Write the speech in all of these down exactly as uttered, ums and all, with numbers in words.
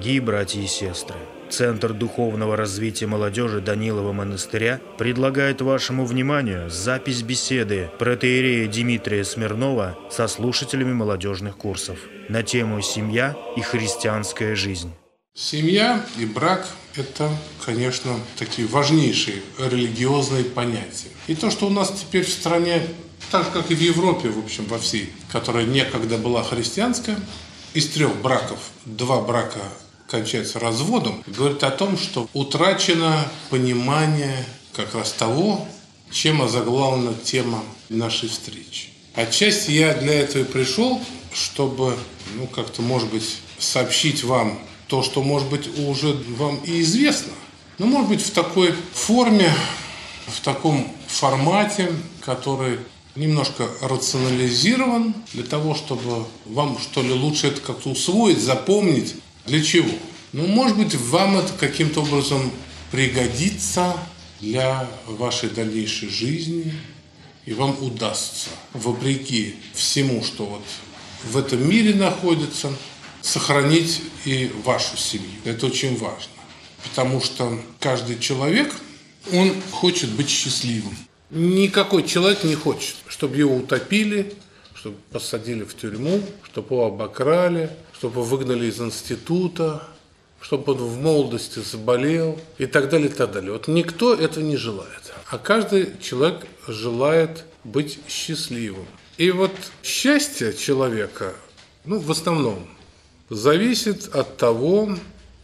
Дорогие братья и сестры, Центр духовного развития молодежи Данилова монастыря предлагает вашему вниманию запись беседы протоиерея Дмитрия Смирнова со слушателями молодежных курсов на тему «Семья и христианская жизнь». Семья и брак – это, конечно, такие важнейшие религиозные понятия. И то, что у нас теперь в стране, так же, как и в Европе, в общем, во всей, которая некогда была христианская, из трех браков два брака кончаются разводом, говорит о том, что утрачено понимание как раз того, чем озаглавлена тема нашей встречи. Отчасти я для этого и пришел, чтобы, ну, как-то, может быть, сообщить вам то, что, может быть, уже вам и известно, но, может быть, в такой форме, в таком формате, который немножко рационализирован, для того, чтобы вам, что ли, лучше это как-то усвоить, запомнить. Для чего? Ну, может быть, вам это каким-то образом пригодится для вашей дальнейшей жизни, и вам удастся, вопреки всему, что вот в этом мире находится, сохранить и вашу семью. Это очень важно, потому что каждый человек, он хочет быть счастливым. Никакой человек не хочет, чтобы его утопили, чтобы посадили в тюрьму, чтобы его обокрали, чтобы его выгнали из института, чтобы он в молодости заболел и так далее, и так далее. Вот никто этого не желает, а каждый человек желает быть счастливым. И вот счастье человека, ну, в основном, зависит от того,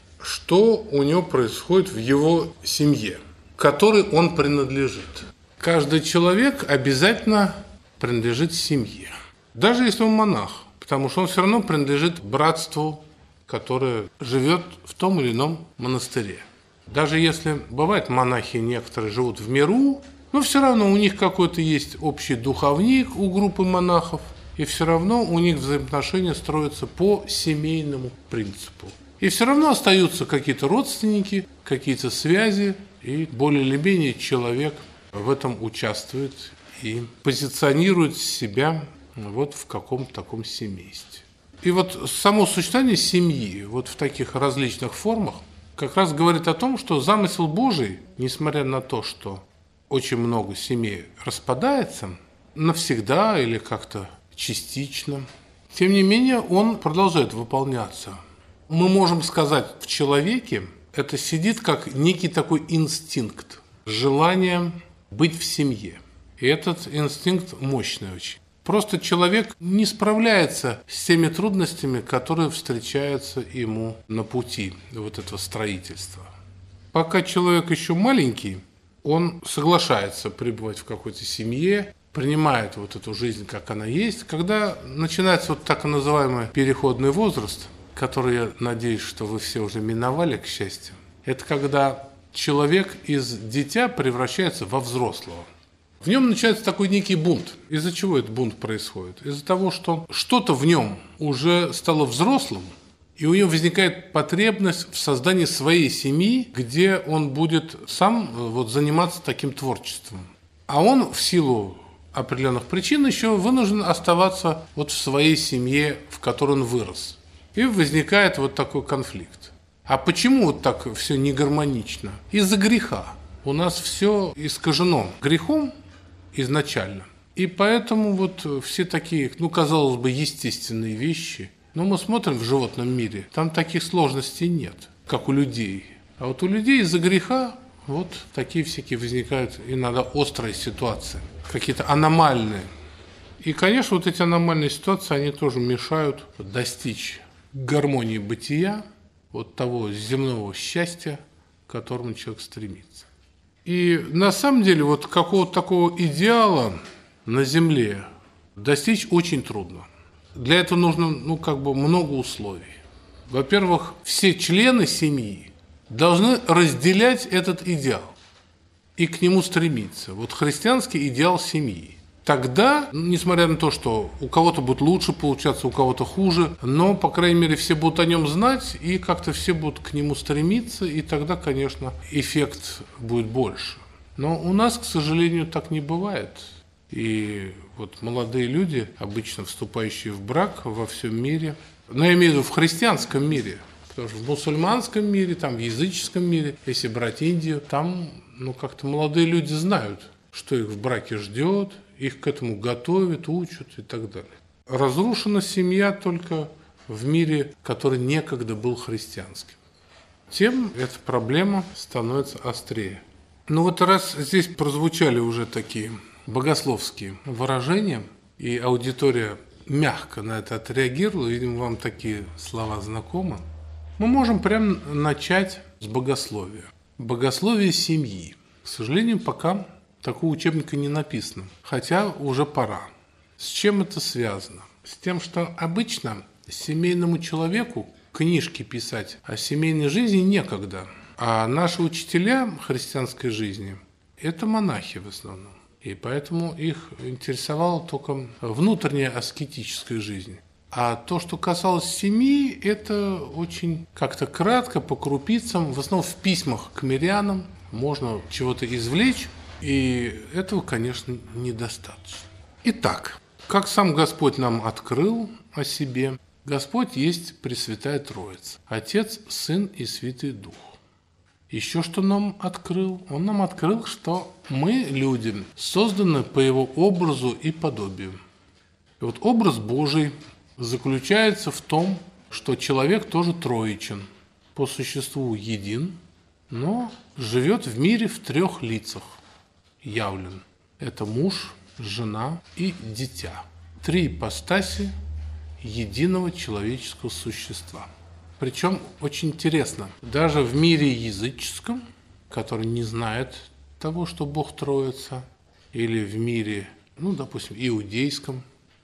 что у него происходит в его семье, которой он принадлежит. Каждый человек обязательно принадлежит семье, даже если он монах, потому что он все равно принадлежит братству, которое живет в том или ином монастыре. Даже если бывает монахи некоторые живут в миру, но все равно у них какой-то есть общий духовник у группы монахов, и все равно у них взаимоотношения строятся по семейному принципу. И все равно остаются какие-то родственники, какие-то связи, и более или менее человек в этом участвует и позиционирует себя вот в каком-то таком семействе. И вот само существование семьи вот в таких различных формах как раз говорит о том, что замысел Божий, несмотря на то, что очень много семей распадается навсегда или как-то частично, тем не менее он продолжает выполняться. Мы можем сказать, в человеке это сидит как некий такой инстинкт, желание быть в семье. И этот инстинкт мощный очень. Просто человек не справляется с теми трудностями, которые встречаются ему на пути вот этого строительства. Пока человек еще маленький, он соглашается пребывать в какой-то семье, принимает вот эту жизнь, как она есть. Когда начинается вот так называемый переходный возраст, который, я надеюсь, что вы все уже миновали, к счастью, это когда человек из дитя превращается во взрослого. В нем начинается такой некий бунт. Из-за чего этот бунт происходит? Из-за того, что что-то в нем уже стало взрослым, и у него возникает потребность в создании своей семьи, где он будет сам вот заниматься таким творчеством. А он в силу определенных причин еще вынужден оставаться вот в своей семье, в которой он вырос. И возникает вот такой конфликт. А почему вот так все не гармонично? Из-за греха. У нас все искажено грехом изначально. И поэтому вот все такие, ну, казалось бы, естественные вещи. Но мы смотрим в животном мире, там таких сложностей нет, как у людей. А вот у людей из-за греха вот такие всякие возникают иногда острые ситуации, какие-то аномальные. И, конечно, вот эти аномальные ситуации, они тоже мешают достичь гармонии бытия, вот того земного счастья, к которому человек стремится. И на самом деле вот какого-то такого идеала на земле достичь очень трудно. Для этого нужно, ну, как бы много условий. Во-первых, все члены семьи должны разделять этот идеал и к нему стремиться. Вот христианский идеал семьи. Тогда, несмотря на то, что у кого-то будет лучше получаться, у кого-то хуже, но, по крайней мере, все будут о нем знать, и как-то все будут к нему стремиться, и тогда, конечно, эффект будет больше. Но у нас, к сожалению, так не бывает. И вот молодые люди, обычно вступающие в брак во всем мире, но я имею в виду в христианском мире, Потому что в мусульманском мире, там, в языческом мире, если брать Индию, там ну, как-то молодые люди знают, что их в браке ждет, их к этому готовят, учат и так далее. Разрушена семья только в мире, который некогда был христианским. Тем эта проблема становится острее. Ну вот раз здесь прозвучали уже такие богословские выражения, и аудитория мягко на это отреагировала, видимо, вам такие слова знакомы, мы можем прямо начать с богословия. Богословие семьи. К сожалению, пока такого учебника не написано, хотя уже пора. С чем это связано? С тем, что обычно семейному человеку книжки писать о семейной жизни некогда. А наши учителя христианской жизни – это монахи в основном. И поэтому их интересовала только внутренняя аскетическая жизнь. А то, что касалось семьи, это очень как-то кратко, по крупицам, в основном в письмах к мирянам можно чего-то извлечь, и этого, конечно, недостаточно. Итак, как сам Господь нам открыл о себе, Господь есть Пресвятая Троица, Отец, Сын и Святый Дух. Еще что нам открыл? Он нам открыл, что мы, люди, созданы по Его образу и подобию. И вот образ Божий заключается в том, что человек тоже троичен, по существу един, но живет в мире в трех лицах, явлен. Это муж, жена и дитя. Три ипостаси единого человеческого существа. Причем очень интересно, даже в мире языческом, который не знает того, что Бог Троица, или в мире, ну, допустим, иудейском,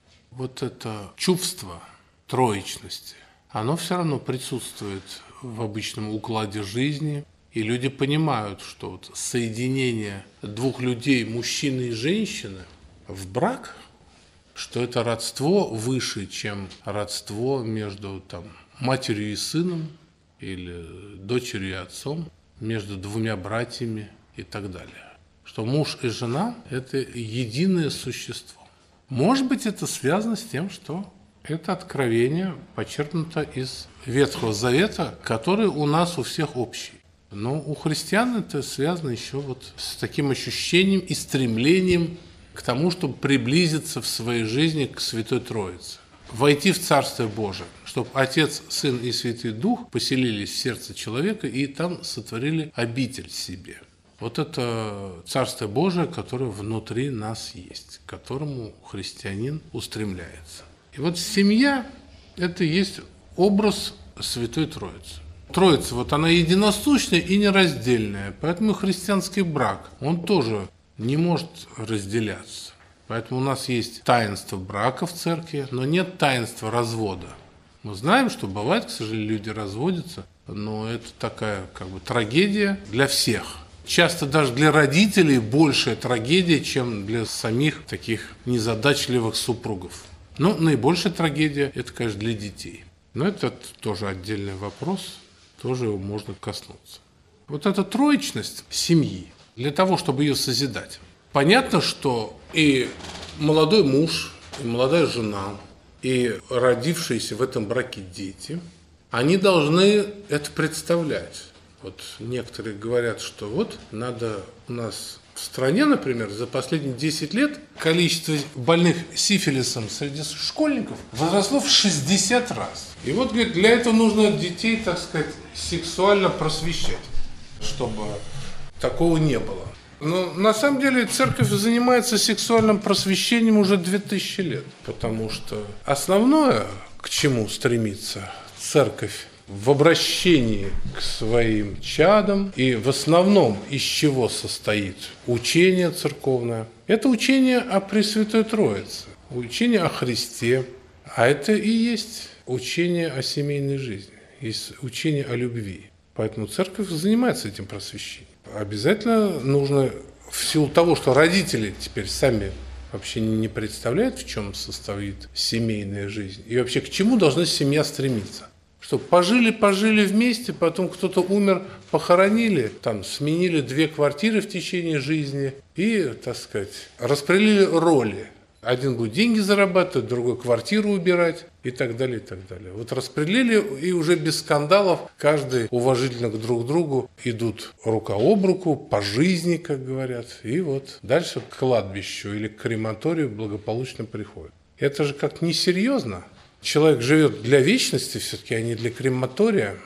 вот это чувство троичности, оно все равно присутствует в обычном укладе жизни, и люди понимают, что вот соединение двух людей, мужчины и женщины, в брак, что это родство выше, чем родство между там, матерью и сыном, или дочерью и отцом, между двумя братьями и так далее. Что муж и жена – это единое существо. Может быть, это связано с тем, что это откровение почерпнуто из Ветхого Завета, который у нас у всех общий. Но у христиан это связано еще вот с таким ощущением и стремлением к тому, чтобы приблизиться в своей жизни к Святой Троице. Войти в Царствие Божие, чтобы Отец, Сын и Святый Дух поселились в сердце человека и там сотворили обитель себе. Вот это Царствие Божие, которое внутри нас есть, к которому христианин устремляется. И вот семья – это и есть образ Святой Троицы. Троица, вот она единосущная и нераздельная, поэтому христианский брак, он тоже не может разделяться. Поэтому у нас есть таинство брака в церкви, но нет таинства развода. Мы знаем, что бывает, к сожалению, люди разводятся, но это такая как бы трагедия для всех. Часто даже для родителей большая трагедия, чем для самих таких незадачливых супругов. Но наибольшая трагедия – это, конечно, для детей. Но это тоже отдельный вопрос, тоже его можно коснуться. Вот эта троичность семьи, для того, чтобы ее созидать. Понятно, что и молодой муж, и молодая жена, и родившиеся в этом браке дети, они должны это представлять. Вот некоторые говорят, что вот надо у нас в стране, например, за последние десять лет количество больных сифилисом среди школьников возросло в шестьдесят раз. И вот, говорит, для этого нужно детей, так сказать, сексуально просвещать, чтобы такого не было. Но на самом деле церковь занимается сексуальным просвещением уже две тысячи лет, потому что основное, к чему стремится церковь, в обращении к своим чадам и в основном из чего состоит учение церковное, это учение о Пресвятой Троице, учение о Христе, а это и есть учение о семейной жизни, есть учение о любви. Поэтому церковь занимается этим просвещением. Обязательно нужно, в силу того, что родители теперь сами вообще не представляют, в чем состоит семейная жизнь, и вообще к чему должна семья стремиться. Что пожили-пожили вместе, потом кто-то умер, похоронили, там сменили две квартиры в течение жизни и, так сказать, распределили роли. Один будет деньги зарабатывать, другой квартиру убирать и так далее, и так далее. Вот распределили, и уже без скандалов каждый уважительно друг к другу идут рука об руку, по жизни, как говорят. И вот дальше к кладбищу или к крематорию благополучно приходят. Это же как несерьезно. Человек живет для вечности все-таки, а не для крематория.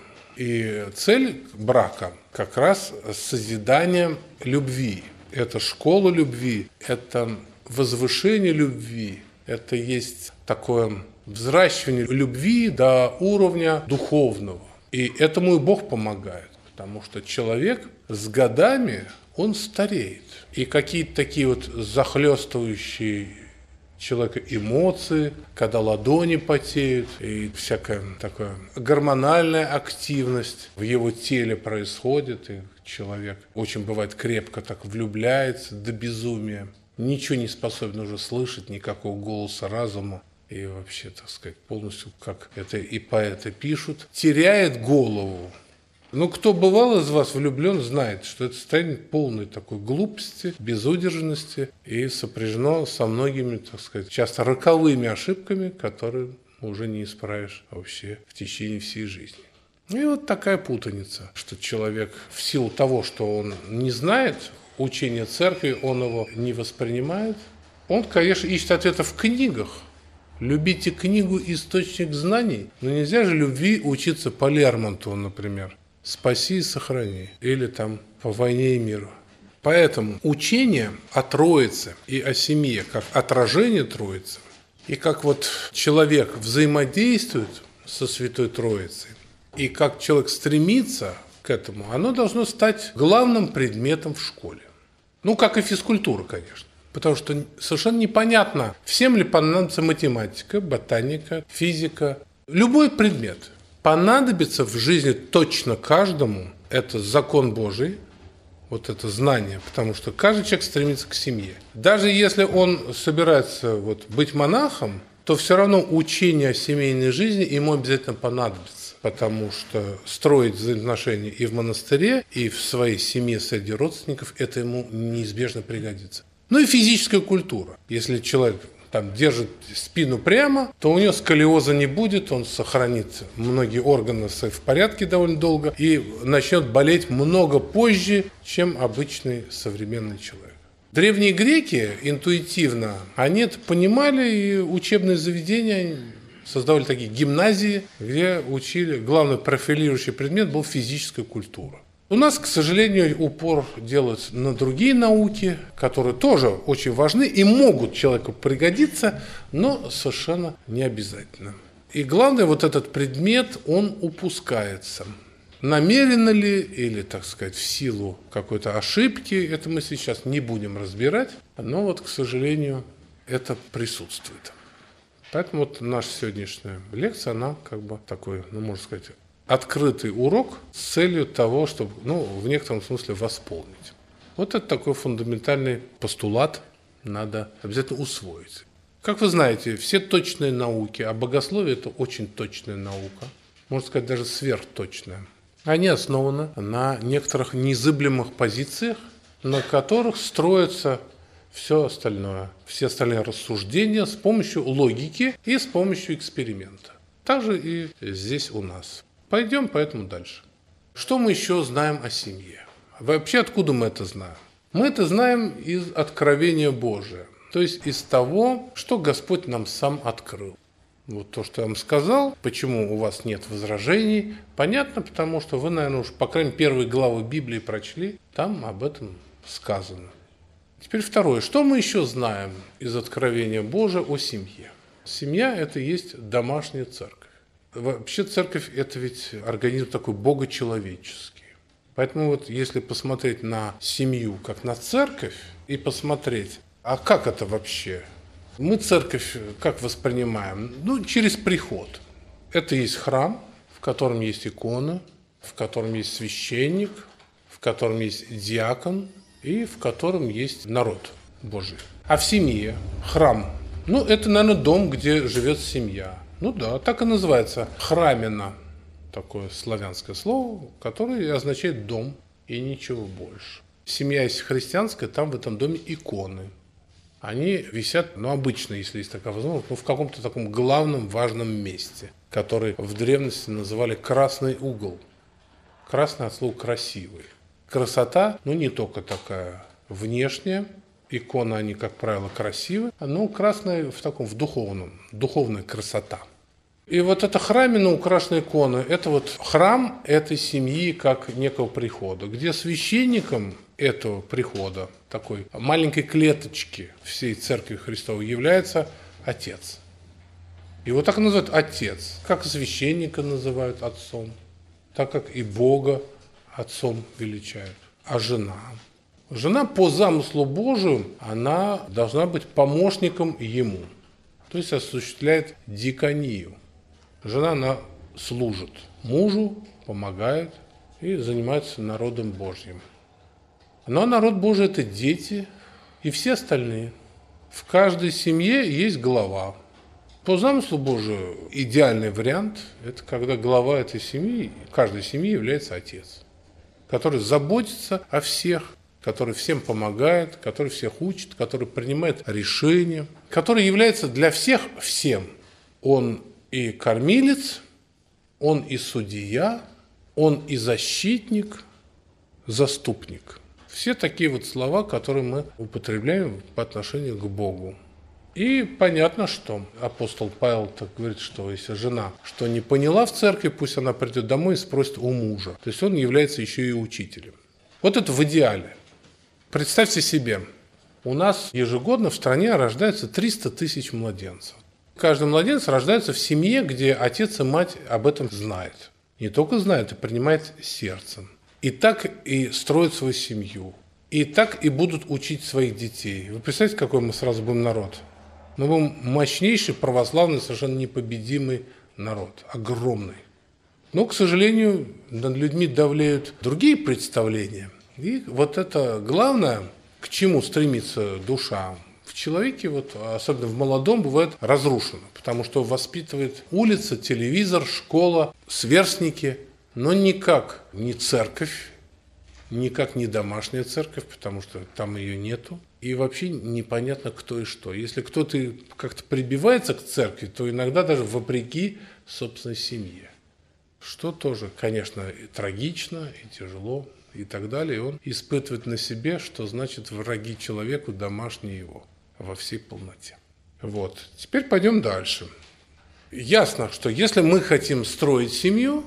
И цель брака как раз созидание любви. Это школа любви, это возвышение любви, это есть такое взращивание любви до уровня духовного. И этому и Бог помогает, потому что человек с годами, он стареет. И какие-то такие вот захлестывающие человека эмоции, когда ладони потеют, и всякая такая гормональная активность в его теле происходит, и человек очень бывает крепко так влюбляется до безумия. Ничего не способен уже слышать, никакого голоса разума. И вообще, так сказать, полностью, как это и поэты пишут, теряет голову. Ну, кто бывал из вас влюблен, знает, что это состояние полной такой глупости, безудержности и сопряжено со многими, так сказать, часто роковыми ошибками, которые уже не исправишь вообще в течение всей жизни. И вот такая путаница, что человек в силу того, что он не знает учение церкви, он его не воспринимает. Он, конечно, ищет ответы в книгах. Любите книгу «Источник знаний», но нельзя же любви учиться по Лермонтову, например. «Спаси и сохрани» или там «По войне и миру». Поэтому учение о Троице и о семье как отражение Троицы, и как вот человек взаимодействует со Святой Троицей, и как человек стремится к этому, оно должно стать главным предметом в школе. Ну, как и физкультура, конечно. Потому что совершенно непонятно, всем ли понадобится математика, ботаника, физика. Любой предмет понадобится в жизни точно каждому. Это закон Божий, вот это знание, потому что каждый человек стремится к семье. Даже если он собирается вот быть монахом, то все равно учение о семейной жизни ему обязательно понадобится. Потому что строить взаимоотношения и в монастыре, и в своей семье среди родственников, это ему неизбежно пригодится. Ну и физическая культура. Если человек там держит спину прямо, то у него сколиоза не будет, он сохранит многие органы в порядке довольно долго и начнет болеть много позже, чем обычный современный человек. Древние греки интуитивно, они это понимали, и учебные заведения создавали такие гимназии, где учили, главный профилирующий предмет был физическая культура. У нас, к сожалению, упор делают на другие науки, которые тоже очень важны и могут человеку пригодиться, но совершенно не обязательно. И главное, вот этот предмет, он упускается. Намеренно ли или, так сказать, в силу какой-то ошибки, это мы сейчас не будем разбирать, но вот, к сожалению, это присутствует. Поэтому вот наша сегодняшняя лекция, она как бы такой, ну, можно сказать, открытый урок с целью того, чтобы, ну, в некотором смысле восполнить. Вот это такой фундаментальный постулат, надо обязательно усвоить. Как вы знаете, все точные науки, а богословие – это очень точная наука, можно сказать, даже сверхточная. Они основаны на некоторых незыблемых позициях, на которых строится все остальное, все остальные рассуждения с помощью логики и с помощью эксперимента. Также и здесь у нас. Пойдем поэтому дальше. Что мы еще знаем о семье? Вообще, откуда мы это знаем? Мы это знаем из откровения Божия, то есть из того, что Господь нам сам открыл. Вот то, что я вам сказал, почему у вас нет возражений, понятно, потому что вы, наверное, уж, по крайней мере, первые главы Библии прочли, там об этом сказано. Теперь второе. Что мы еще знаем из откровения Божия о семье? Семья – это и есть домашняя церковь. Вообще церковь – это ведь организм такой богочеловеческий. Поэтому вот если посмотреть на семью как на церковь и посмотреть, а как это вообще? Мы церковь как воспринимаем? Ну, через приход. Это есть храм, в котором есть икона, в котором есть священник, в котором есть диакон и в котором есть народ Божий. А в семье храм, ну, это, наверное, дом, где живет семья. Ну да, так и называется храмина, такое славянское слово, которое означает дом и ничего больше. Семья, если христианская, там в этом доме иконы. Они висят, ну, обычно, если есть такая возможность, ну, в каком-то таком главном важном месте, который в древности называли красный угол. Красный от слова красивый. Красота, ну, не только такая внешняя, иконы, они, как правило, красивые, но красная в таком, в духовном, духовная красота. И вот эта храмина, украшенная икона, это вот храм этой семьи как некого прихода, где священником этого прихода, такой маленькой клеточки всей Церкви Христовой, является Отец. Его так называют Отец, как священника называют Отцом, так как и Бога Отцом величают. А жена? Жена по замыслу Божию, она должна быть помощником Ему, то есть осуществляет диконию. Жена, она служит мужу, помогает и занимается народом Божьим. Но народ Божий – это дети и все остальные. В каждой семье есть глава. По замыслу Божию идеальный вариант – это когда глава этой семьи, каждой семьи является отец, который заботится о всех, который всем помогает, который всех учит, который принимает решения, который является для всех всем. Он и кормилец, он и судья, он и защитник, заступник. Все такие вот слова, которые мы употребляем по отношению к Богу. И понятно, что апостол Павел так говорит, что если жена что не поняла в церкви, пусть она придет домой и спросит у мужа. То есть он является еще и учителем. Вот это в идеале. Представьте себе, у нас ежегодно в стране рождается триста тысяч младенцев. Каждый младенец рождается в семье, где отец и мать об этом знают. Не только знают, а принимают сердцем. И так и строят свою семью. И так и будут учить своих детей. Вы представляете, какой мы сразу будем народ? Мы будем мощнейший, православный, совершенно непобедимый народ. Огромный. Но, к сожалению, над людьми давлеют другие представления. И вот это главное, к чему стремится душа, в человеке, вот, особенно в молодом, бывает разрушено, потому что воспитывает улица, телевизор, школа, сверстники, но никак не церковь, никак не домашняя церковь, потому что там ее нету, и вообще непонятно кто и что. Если кто-то как-то прибивается к церкви, то иногда даже вопреки собственной семье, что тоже, конечно, и трагично, и тяжело, и так далее. И он испытывает на себе, что значит враги человеку домашние его во всей полноте. Вот. Теперь пойдем дальше. Ясно, что если мы хотим строить семью,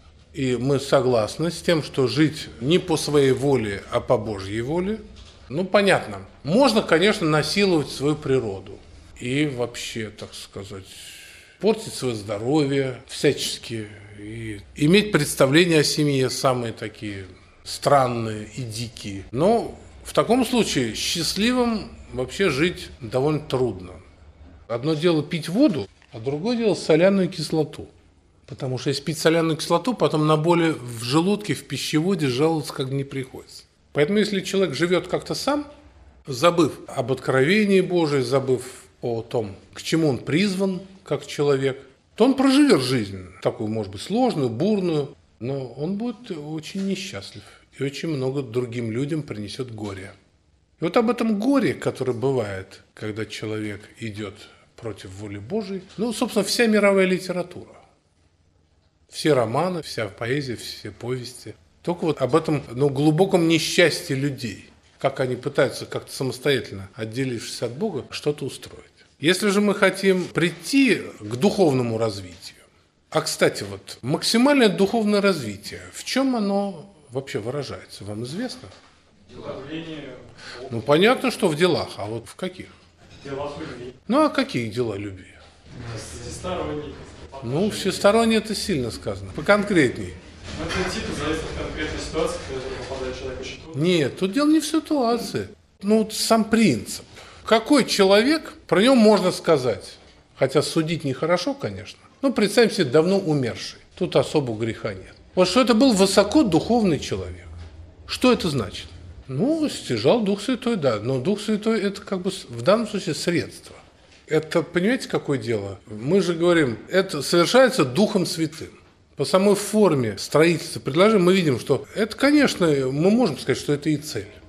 и мы согласны с тем, что жить не по своей воле, а по Божьей воле, ну, понятно. Можно, конечно, насиловать свою природу и вообще, так сказать, портить свое здоровье всячески, и иметь представления о семье самые такие странные и дикие. Но в таком случае счастливым вообще жить довольно трудно. Одно дело пить воду, а другое дело соляную кислоту. Потому что если пить соляную кислоту, потом на боли в желудке, в пищеводе жаловаться как бы не приходится. Поэтому если человек живет как-то сам, забыв об откровении Божьем, забыв о том, к чему он призван как человек, то он проживет жизнь, такую, может быть, сложную, бурную, но он будет очень несчастлив и очень много другим людям принесет горя. И вот об этом горе, которое бывает, когда человек идет против воли Божией, ну, собственно, вся мировая литература. Все романы, вся поэзия, все повести. Только вот об этом, ну, глубоком несчастье людей, как они пытаются как-то самостоятельно, отделившись от Бога, что-то устроить. Если же мы хотим прийти к духовному развитию, а, кстати, вот максимальное духовное развитие, в чем оно вообще выражается, вам известно? Ну, понятно, что в делах, а вот в каких? В делах любви. Ну, а какие дела любви? Всесторонний. Ну, всесторонне это сильно сказано. Поконкретней. Ну, это типа зависит от конкретной ситуации, в которую попадает человек очень трудно. Нет, тут дело не в ситуации. Ну, вот сам принцип. Какой человек, про него можно сказать, хотя судить нехорошо, конечно, но представим себе давно умерший. Тут особого греха нет. Вот что это был высоко духовный человек. Что это значит? Ну, стяжал Дух Святой, да, но Дух Святой это как бы в данном случае средство. Это, понимаете, какое дело? Мы же говорим, это совершается Духом Святым. По самой форме строительства предложения мы видим, что это, конечно, мы можем сказать, что это и цель.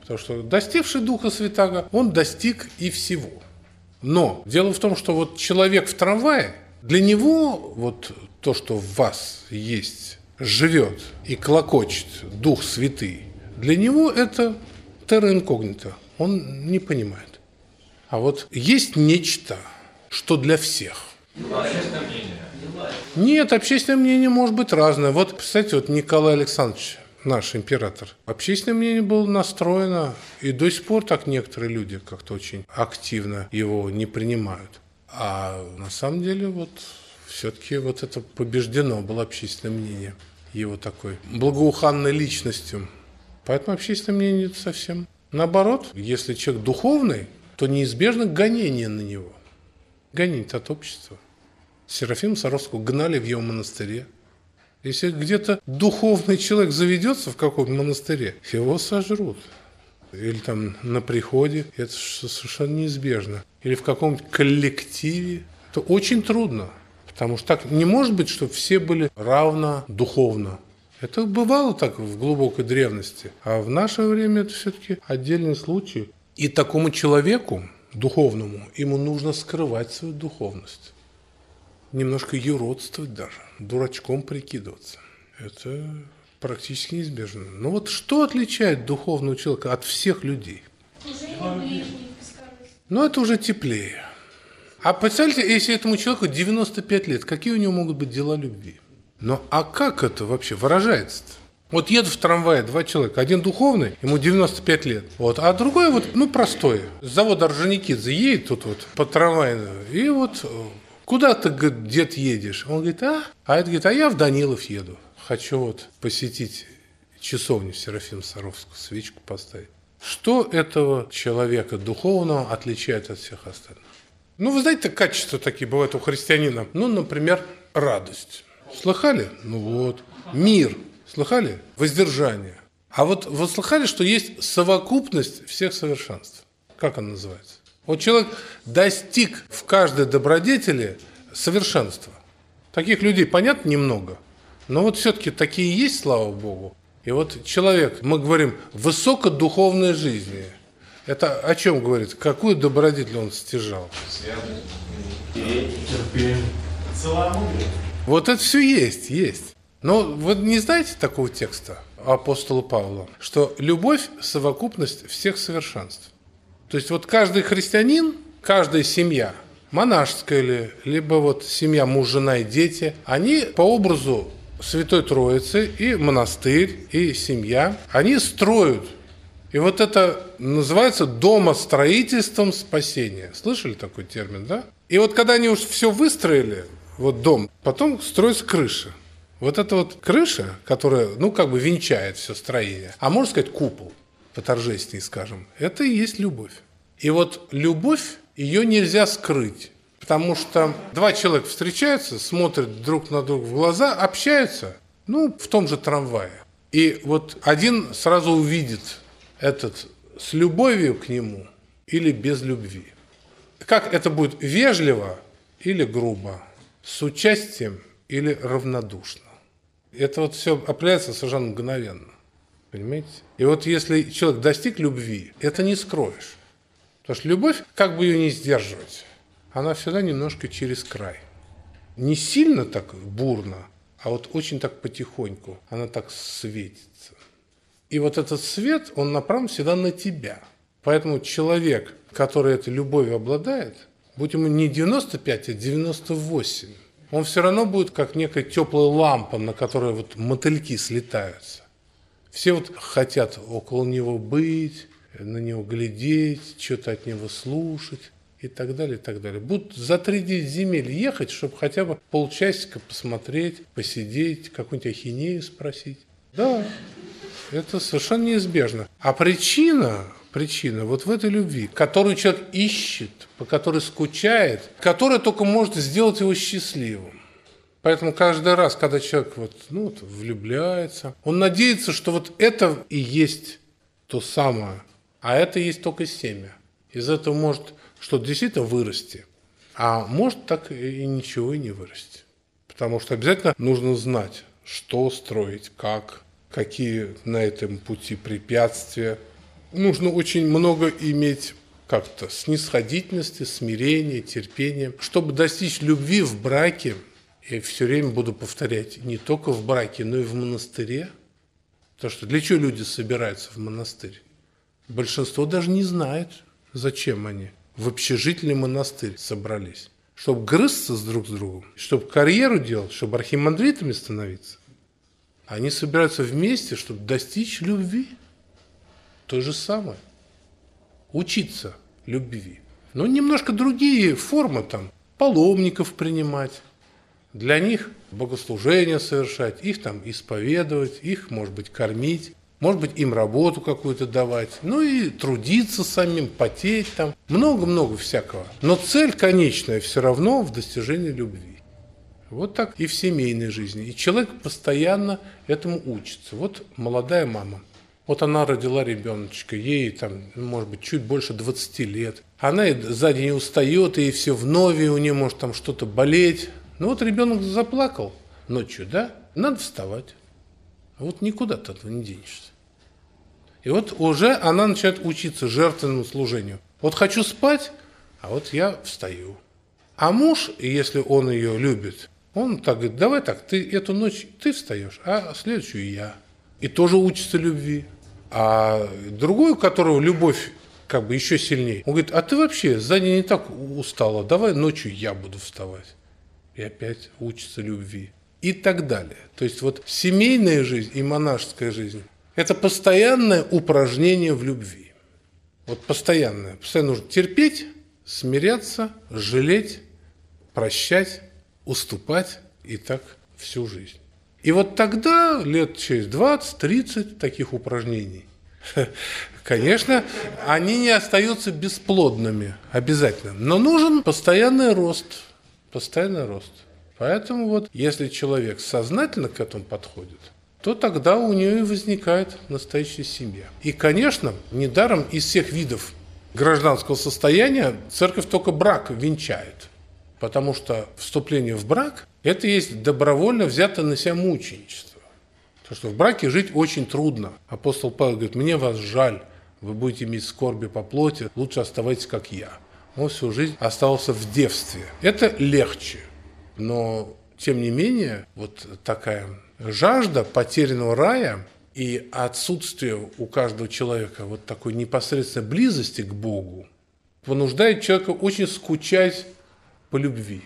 Потому что достигший Духа Святаго, он достиг и всего. Но дело в том, что вот человек в трамвае, для него вот то, что в вас есть, живет и клокочет Дух Святый, для него это терра инкогнита. Он не понимает. А вот есть нечто, что для всех. Общественное мнение. Нет, общественное мнение может быть разное. Вот, кстати, вот Николай Александрович, наш император, общественное мнение было настроено, и до сих пор так некоторые люди как-то очень активно его не принимают. А на самом деле вот все-таки вот это побеждено было общественное мнение его такой благоуханной личностью. Поэтому общественное мнение совсем наоборот. Если человек духовный, то неизбежно гонение на него. Гонить от общества. Серафима Саровского гнали в его монастыре. Если где-то духовный человек заведется в каком-то монастыре, его сожрут. Или там на приходе, это совершенно неизбежно. Или в каком-то коллективе. Это очень трудно. Потому что так не может быть, чтобы все были равно духовно. Это бывало так в глубокой древности. А в наше время это все-таки отдельный случай. И такому человеку, духовному, ему нужно скрывать свою духовность. Немножко юродствовать даже, дурачком прикидываться. Это практически неизбежно. Но вот что отличает духовного человека от всех людей? Ну, это уже теплее. А представьте, если этому человеку девяносто пять лет, какие у него могут быть дела любви? Но а как это вообще выражается-то? Вот едут в трамвае два человека. Один духовный, ему девяносто пять лет. Вот, а другой вот, ну, простой. С завода Орджоникидзе едет тут вот по трамваю. И вот куда ты, говорит, дед, едешь? Он говорит, а? А это говорит, а я в Данилов еду. Хочу вот посетить часовню Серафиму Саровскую, свечку поставить. Что этого человека духовного отличает от всех остальных? Ну, вы знаете, качества такие бывают у христианина. Ну, например, радость. Слыхали? Ну вот. Мир. Слыхали? Воздержание. А вот вы слыхали, что есть совокупность всех совершенств? Как она называется? Вот человек достиг в каждой добродетели совершенства. Таких людей, понятно, немного. Но вот все-таки такие есть, слава Богу. И вот человек, мы говорим, высокодуховной жизни. Это о чем говорит? Какую добродетель он стяжал? Терпение. Целомудрие. Вот это все есть, есть. Но вы не знаете такого текста апостола Павла, что любовь – совокупность всех совершенств. То есть вот каждый христианин, каждая семья, монашеская ли, либо вот семья муж, жена и дети, они по образу Святой Троицы и монастырь, и семья, они строят. И вот это называется домостроительством спасения. Слышали такой термин, да? И вот когда они уж все выстроили, вот дом, потом строится крыша. Вот эта вот крыша, которая, ну, как бы венчает все строение, а можно сказать купол, поторжественней скажем, это и есть любовь. И вот любовь, ее нельзя скрыть, потому что два человека встречаются, смотрят друг на друга в глаза, общаются, ну, в том же трамвае. И вот один сразу увидит этот с любовью к нему или без любви. Как это будет, вежливо или грубо, с участием или равнодушно. Это вот все определяется совершенно мгновенно. Понимаете? И вот если человек достиг любви, это не скроешь. Потому что любовь, как бы ее ни сдерживать, она всегда немножко через край. Не сильно так бурно, а вот очень так потихоньку. Она так светится. И вот этот свет, он направлен всегда на тебя. Поэтому человек, который этой любовью обладает, будь ему не девяносто пять, а девяносто восемь, он все равно будет как некая теплая лампа, на которой вот мотыльки слетаются. Все вот хотят около него быть, на него глядеть, что-то от него слушать и так далее, и так далее. Будут за три земель ехать, чтобы хотя бы полчасика посмотреть, посидеть, какую-нибудь ахинею спросить. Да, это совершенно неизбежно. А причина... Причина вот в этой любви, которую человек ищет, по которой скучает, которая только может сделать его счастливым. Поэтому каждый раз, когда человек вот, ну, вот, влюбляется, он надеется, что вот это и есть то самое, а это и есть только семя. Из этого может что-то действительно вырасти, а может так и ничего и не вырасти. Потому что обязательно нужно знать, что строить, как, какие на этом пути препятствия. нужно очень много иметь как-то снисходительности, смирения, терпения. Чтобы достичь любви в браке, я все время буду повторять, не только в браке, но и в монастыре. Потому что для чего люди собираются в монастырь? Большинство даже не знает, зачем они в общежительный монастырь собрались. Чтобы грызться с друг с другом, чтобы карьеру делать, чтобы архимандритами становиться. Они собираются вместе, чтобы достичь любви. То же самое. Учиться любви. Но немножко другие формы там. Паломников принимать. Для них богослужения совершать, их там исповедовать, их, может быть, кормить. Может быть, им работу какую-то давать. Ну и трудиться самим, потеть там. Много-много всякого. Но цель конечная все равно в достижении любви. Вот так и в семейной жизни. И человек постоянно этому учится. Вот молодая мама. Вот она родила ребеночка. Ей там, может быть, чуть больше двадцати лет. Она сзади не устает, и все вновь, и у нее может там что-то болеть. Ну вот ребенок заплакал ночью, да? Надо вставать. Вот никуда ты от этого не денешься. И вот уже она начинает учиться жертвенному служению. Вот хочу спать, а вот я встаю. А муж, если он ее любит, он так говорит, давай так, ты эту ночь ты встаешь, а следующую я. И тоже учится любви. А другой, у которого любовь как бы еще сильнее, он говорит, а ты вообще сзади не так устала, давай ночью я буду вставать. И опять учится любви. И так далее. То есть вот семейная жизнь и монашеская жизнь – это постоянное упражнение в любви. Вот постоянное. Постоянно нужно терпеть, смиряться, жалеть, прощать, уступать и так всю жизнь. И вот тогда, лет через двадцать-тридцать таких упражнений, конечно, они не остаются бесплодными обязательно. Но нужен постоянный рост. Постоянный рост. Поэтому вот, если человек сознательно к этому подходит, то тогда у нее и возникает настоящая семья. И, конечно, недаром из всех видов гражданского состояния церковь только брак венчает. Потому что вступление в брак – это есть добровольно взятое на себя мученичество. Потому что в браке жить очень трудно. Апостол Павел говорит, мне вас жаль, вы будете иметь скорби по плоти, лучше оставайтесь, как я. Он всю жизнь остался в девстве. Это легче. Но, тем не менее, вот такая жажда потерянного рая и отсутствие у каждого человека вот такой непосредственной близости к Богу понуждает человека очень скучать по любви.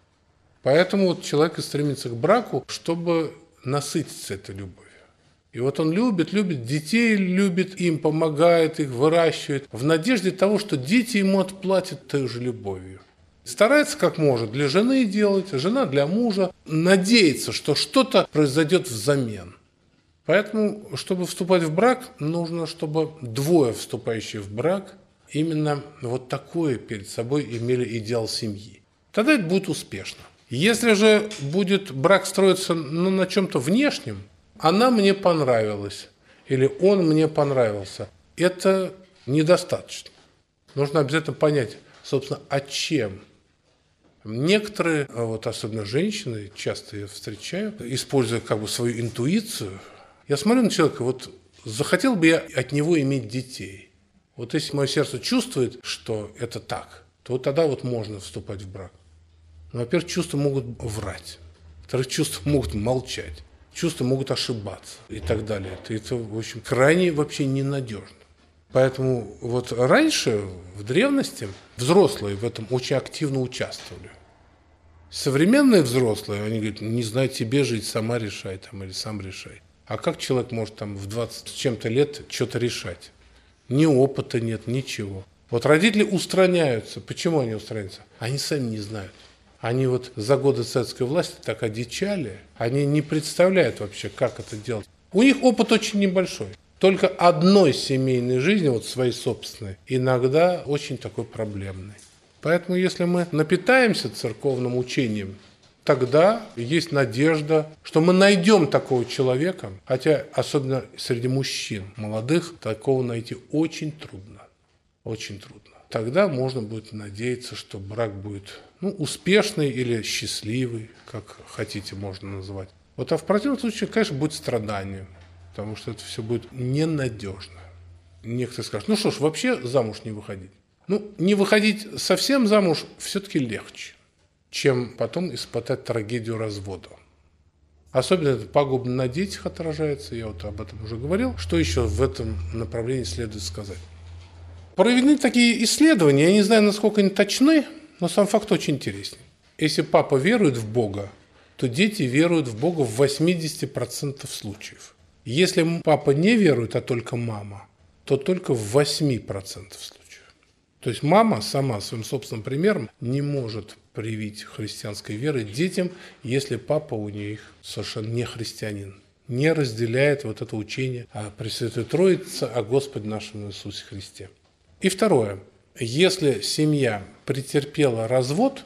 Поэтому вот человек и стремится к браку, чтобы насытиться этой любовью. И вот он любит, любит детей, любит, им помогает, их выращивает, в надежде того, что дети ему отплатят той же любовью. Старается как может для жены делать, жена для мужа, надеется, что что-то произойдет взамен. Поэтому, чтобы вступать в брак, нужно, чтобы двое, вступающие в брак, именно вот такое перед собой имели идеал семьи. Тогда это будет успешно. Если же будет брак строиться ну, на чем-то внешнем, она мне понравилась, или он мне понравился, это недостаточно. Нужно обязательно понять, собственно, а чем. Некоторые, вот особенно женщины, часто я встречаю, используя как бы свою интуицию, я смотрю на человека, вот захотел бы я от него иметь детей. Вот если мое сердце чувствует, что это так, то вот тогда вот можно вступать в брак. Но, во-первых, чувства могут врать, во-вторых, чувства могут молчать, чувства могут ошибаться и так далее. Это, это в общем, крайне вообще ненадежно. Поэтому вот раньше, в древности, взрослые в этом очень активно участвовали. Современные взрослые, они говорят, не знаю, тебе жить, сама решай там, или сам решай. А как человек может там в двадцать с чем-то лет что-то решать? Ни опыта нет, ничего. Вот родители устраняются. Почему они устраняются? Они сами не знают. Они вот за годы советской власти так одичали, они не представляют вообще, как это делать. У них опыт очень небольшой. Только одной семейной жизни, вот своей собственной, иногда очень такой проблемной. Поэтому если мы напитаемся церковным учением, тогда есть надежда, что мы найдем такого человека, хотя особенно среди мужчин, молодых, такого найти очень трудно. Очень трудно. Тогда можно будет надеяться, что брак будет ну, успешный или счастливый, как хотите можно назвать. Вот, а в противном случае, конечно, будет страдание, потому что это все будет ненадежно. Некоторые скажут, ну что ж, вообще замуж не выходить. Ну, не выходить совсем замуж все-таки легче, чем потом испытать трагедию развода. Особенно это пагубно на детях отражается, я вот об этом уже говорил. Что еще в этом направлении следует сказать? Проведены такие исследования, я не знаю, насколько они точны, но сам факт очень интересный. Если папа верует в Бога, то дети веруют в Бога в восемьдесят процентов случаев. Если папа не верует, а только мама, то только в восемь процентов случаев. То есть мама сама своим собственным примером не может привить христианской веры детям, если папа у них совершенно не христианин, не разделяет вот это учение о Пресвятой Троице, о Господе нашем Иисусе Христе. И второе. Если семья претерпела развод,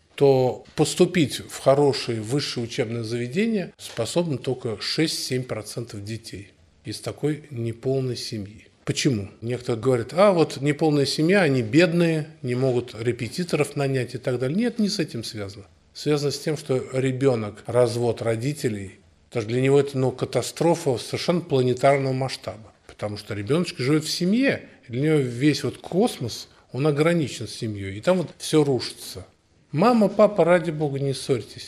то поступить в хорошие высшие учебные заведения способны только шесть-семь процентов детей из такой неполной семьи. Почему? Некоторые говорят, а вот неполная семья, они бедные, не могут репетиторов нанять и так далее. Нет, не с этим связано. Связано с тем, что ребенок, развод родителей, даже для него это ну, катастрофа совершенно планетарного масштаба. Потому что ребеночек живет в семье, и для него весь вот космос, он ограничен семьей, и там вот все рушится. Мама, папа, ради бога, не ссорьтесь.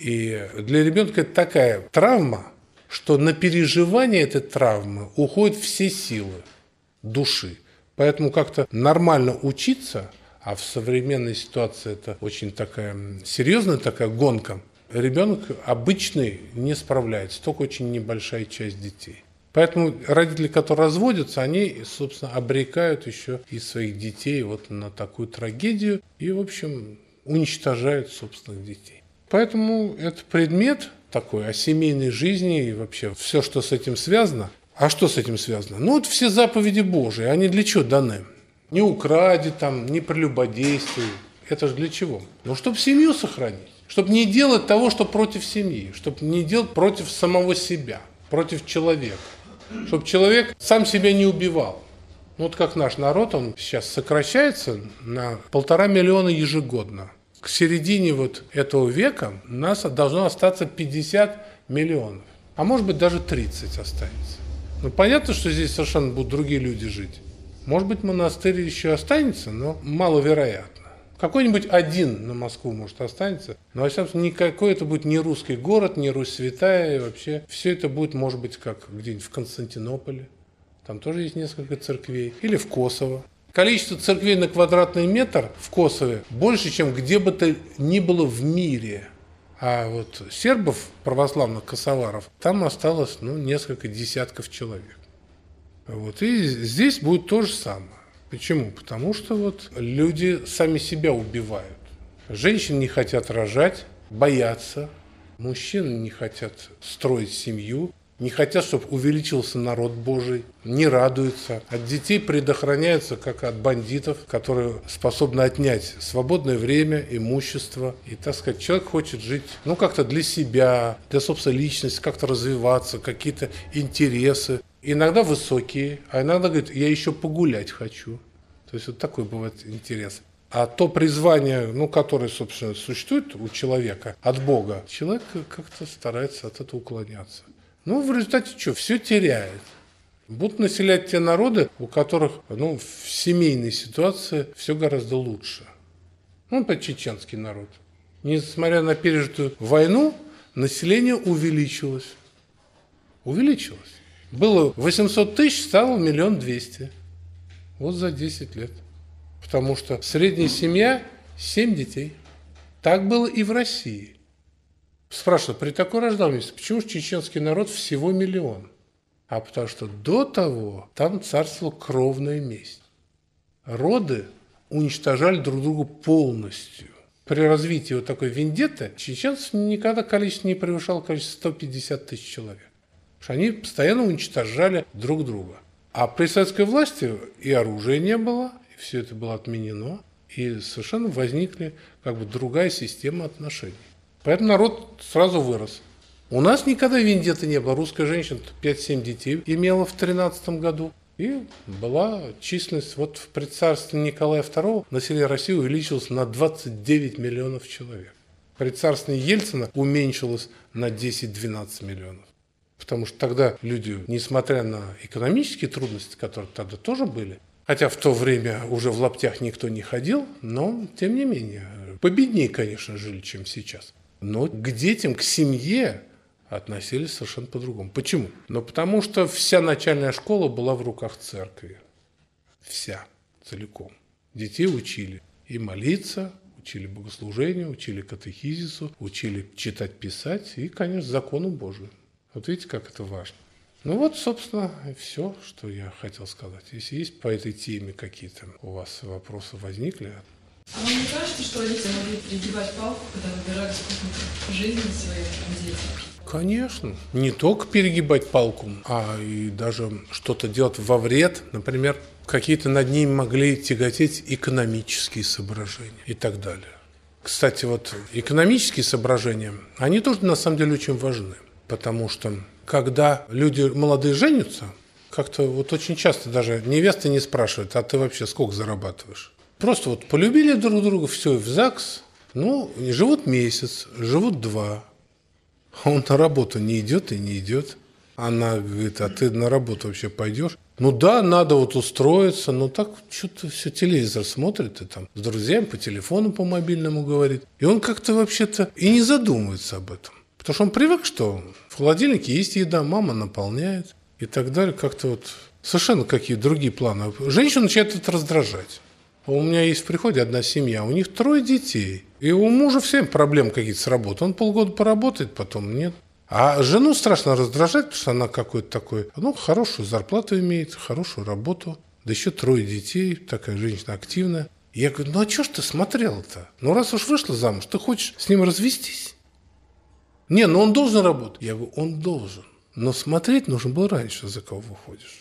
И для ребенка это такая травма, что на переживание этой травмы уходят все силы души. Поэтому как-то нормально учиться, а в современной ситуации это очень такая серьезная такая гонка, ребенок обычный не справляется, только очень небольшая часть детей. Поэтому родители, которые разводятся, они, собственно, обрекают еще и своих детей вот на такую трагедию и, в общем, уничтожают собственных детей. Поэтому это предмет такой о семейной жизни и вообще все, что с этим связано. А что с этим связано? Ну вот все заповеди Божии, они для чего даны? Не укради там, не прелюбодействуй. Это же для чего? Ну, чтобы семью сохранить. Чтобы не делать того, что против семьи. Чтобы не делать против самого себя, против человека. Чтобы человек сам себя не убивал. Вот как наш народ, он сейчас сокращается на полтора миллиона ежегодно. К середине вот этого века нас должно остаться пятьдесят миллионов. А может быть даже тридцать останется. Ну понятно, что здесь совершенно будут другие люди жить. Может быть монастырь еще останется, но маловероятно. Какой-нибудь один на Москву, может, останется. Но, во всяком случае, никакой это будет не русский город, не Русь святая. И вообще все это будет, может быть, как где-нибудь в Константинополе. Там тоже есть несколько церквей. Или в Косово. Количество церквей на квадратный метр в Косове больше, чем где бы то ни было в мире. А вот сербов, православных косоваров, там осталось ну, несколько десятков человек. Вот. И здесь будет то же самое. Почему? Потому что вот люди сами себя убивают. Женщины не хотят рожать, боятся. Мужчины не хотят строить семью, не хотят, чтобы увеличился народ Божий, не радуются. От детей предохраняются, как от бандитов, которые способны отнять свободное время, имущество. И, так сказать, человек хочет жить, ну, как-то для себя, для собственной личности, как-то развиваться, какие-то интересы. Иногда высокие, а иногда говорит, я еще погулять хочу. То есть вот такой бывает интерес. А то призвание, ну, которое, собственно, существует у человека от Бога, человек как-то старается от этого уклоняться. Ну, в результате что? Все теряет. Будут населять те народы, у которых, ну, в семейной ситуации все гораздо лучше. Ну, например, чеченский народ. Несмотря на пережитую войну, население увеличилось. Увеличилось. Было восемьсот тысяч, стало миллион двести. Вот за десять лет. Потому что средняя семья – семь детей. Так было и в России. Спрашивают, при такой рождаемости, почему же чеченский народ всего миллион? А потому что до того там царствовала кровная месть. Роды уничтожали друг друга полностью. При развитии вот такой вендетты чеченцев никогда количество не превышало количество сто пятьдесят тысяч человек. Потому что они постоянно уничтожали друг друга. А при советской власти и оружия не было, и все это было отменено, и совершенно возникли как бы другая система отношений. Поэтому народ сразу вырос. У нас никогда вендетты не было. Русская женщина пять-семь детей имела в тринадцатом году. И была численность, вот в предцарстве Николая второго население России увеличилось на двадцать девять миллионов человек. При царстве Ельцина уменьшилось на десять-двенадцать миллионов. Потому что тогда люди, несмотря на экономические трудности, которые тогда тоже были, хотя в то время уже в лаптях никто не ходил, но, тем не менее, победнее, конечно, жили, чем сейчас. Но к детям, к семье относились совершенно по-другому. Почему? Ну, потому что вся начальная школа была в руках церкви. Вся, целиком. Детей учили и молиться, учили богослужению, учили катехизису, учили читать, писать и, конечно, закону Божию. Вот видите, как это важно. Ну вот, собственно, и все, что я хотел сказать. Если есть по этой теме какие-то у вас вопросы возникли. А вам не кажется, что родители могли перегибать палку, когда выбирали спутников жизни своих детей? Конечно. Не только перегибать палку, а и даже что-то делать во вред. Например, какие-то над ними могли тяготеть экономические соображения и так далее. Кстати, вот экономические соображения, они тоже на самом деле очень важны. Потому что, когда люди молодые женятся, как-то вот очень часто даже невеста не спрашивает, а ты вообще сколько зарабатываешь? Просто вот полюбили друг друга, все, в ЗАГС, ну, живут месяц, живут два. А он на работу не идет и не идет. Она говорит, а ты на работу вообще пойдешь? Ну да, надо вот устроиться, но так что-то все телевизор смотрит, и там с друзьями по телефону, по мобильному говорит. И он как-то вообще-то и не задумывается об этом. Потому что он привык, что в холодильнике есть еда, мама наполняет и так далее. Как-то вот совершенно какие другие планы. Женщина начинает это раздражать. У меня есть в приходе одна семья, у них трое детей. И у мужа всем проблемы какие-то с работы. Он полгода поработает, потом нет. А жену страшно раздражать, потому что она какой-то такой, ну, хорошую зарплату имеет, хорошую работу. Да еще трое детей, такая женщина активная. И я говорю, ну а что ж ты смотрел-то? Ну раз уж вышла замуж, ты хочешь с ним развестись? Не, ну он должен работать. Я говорю, он должен. Но смотреть нужно было раньше, за кого выходишь.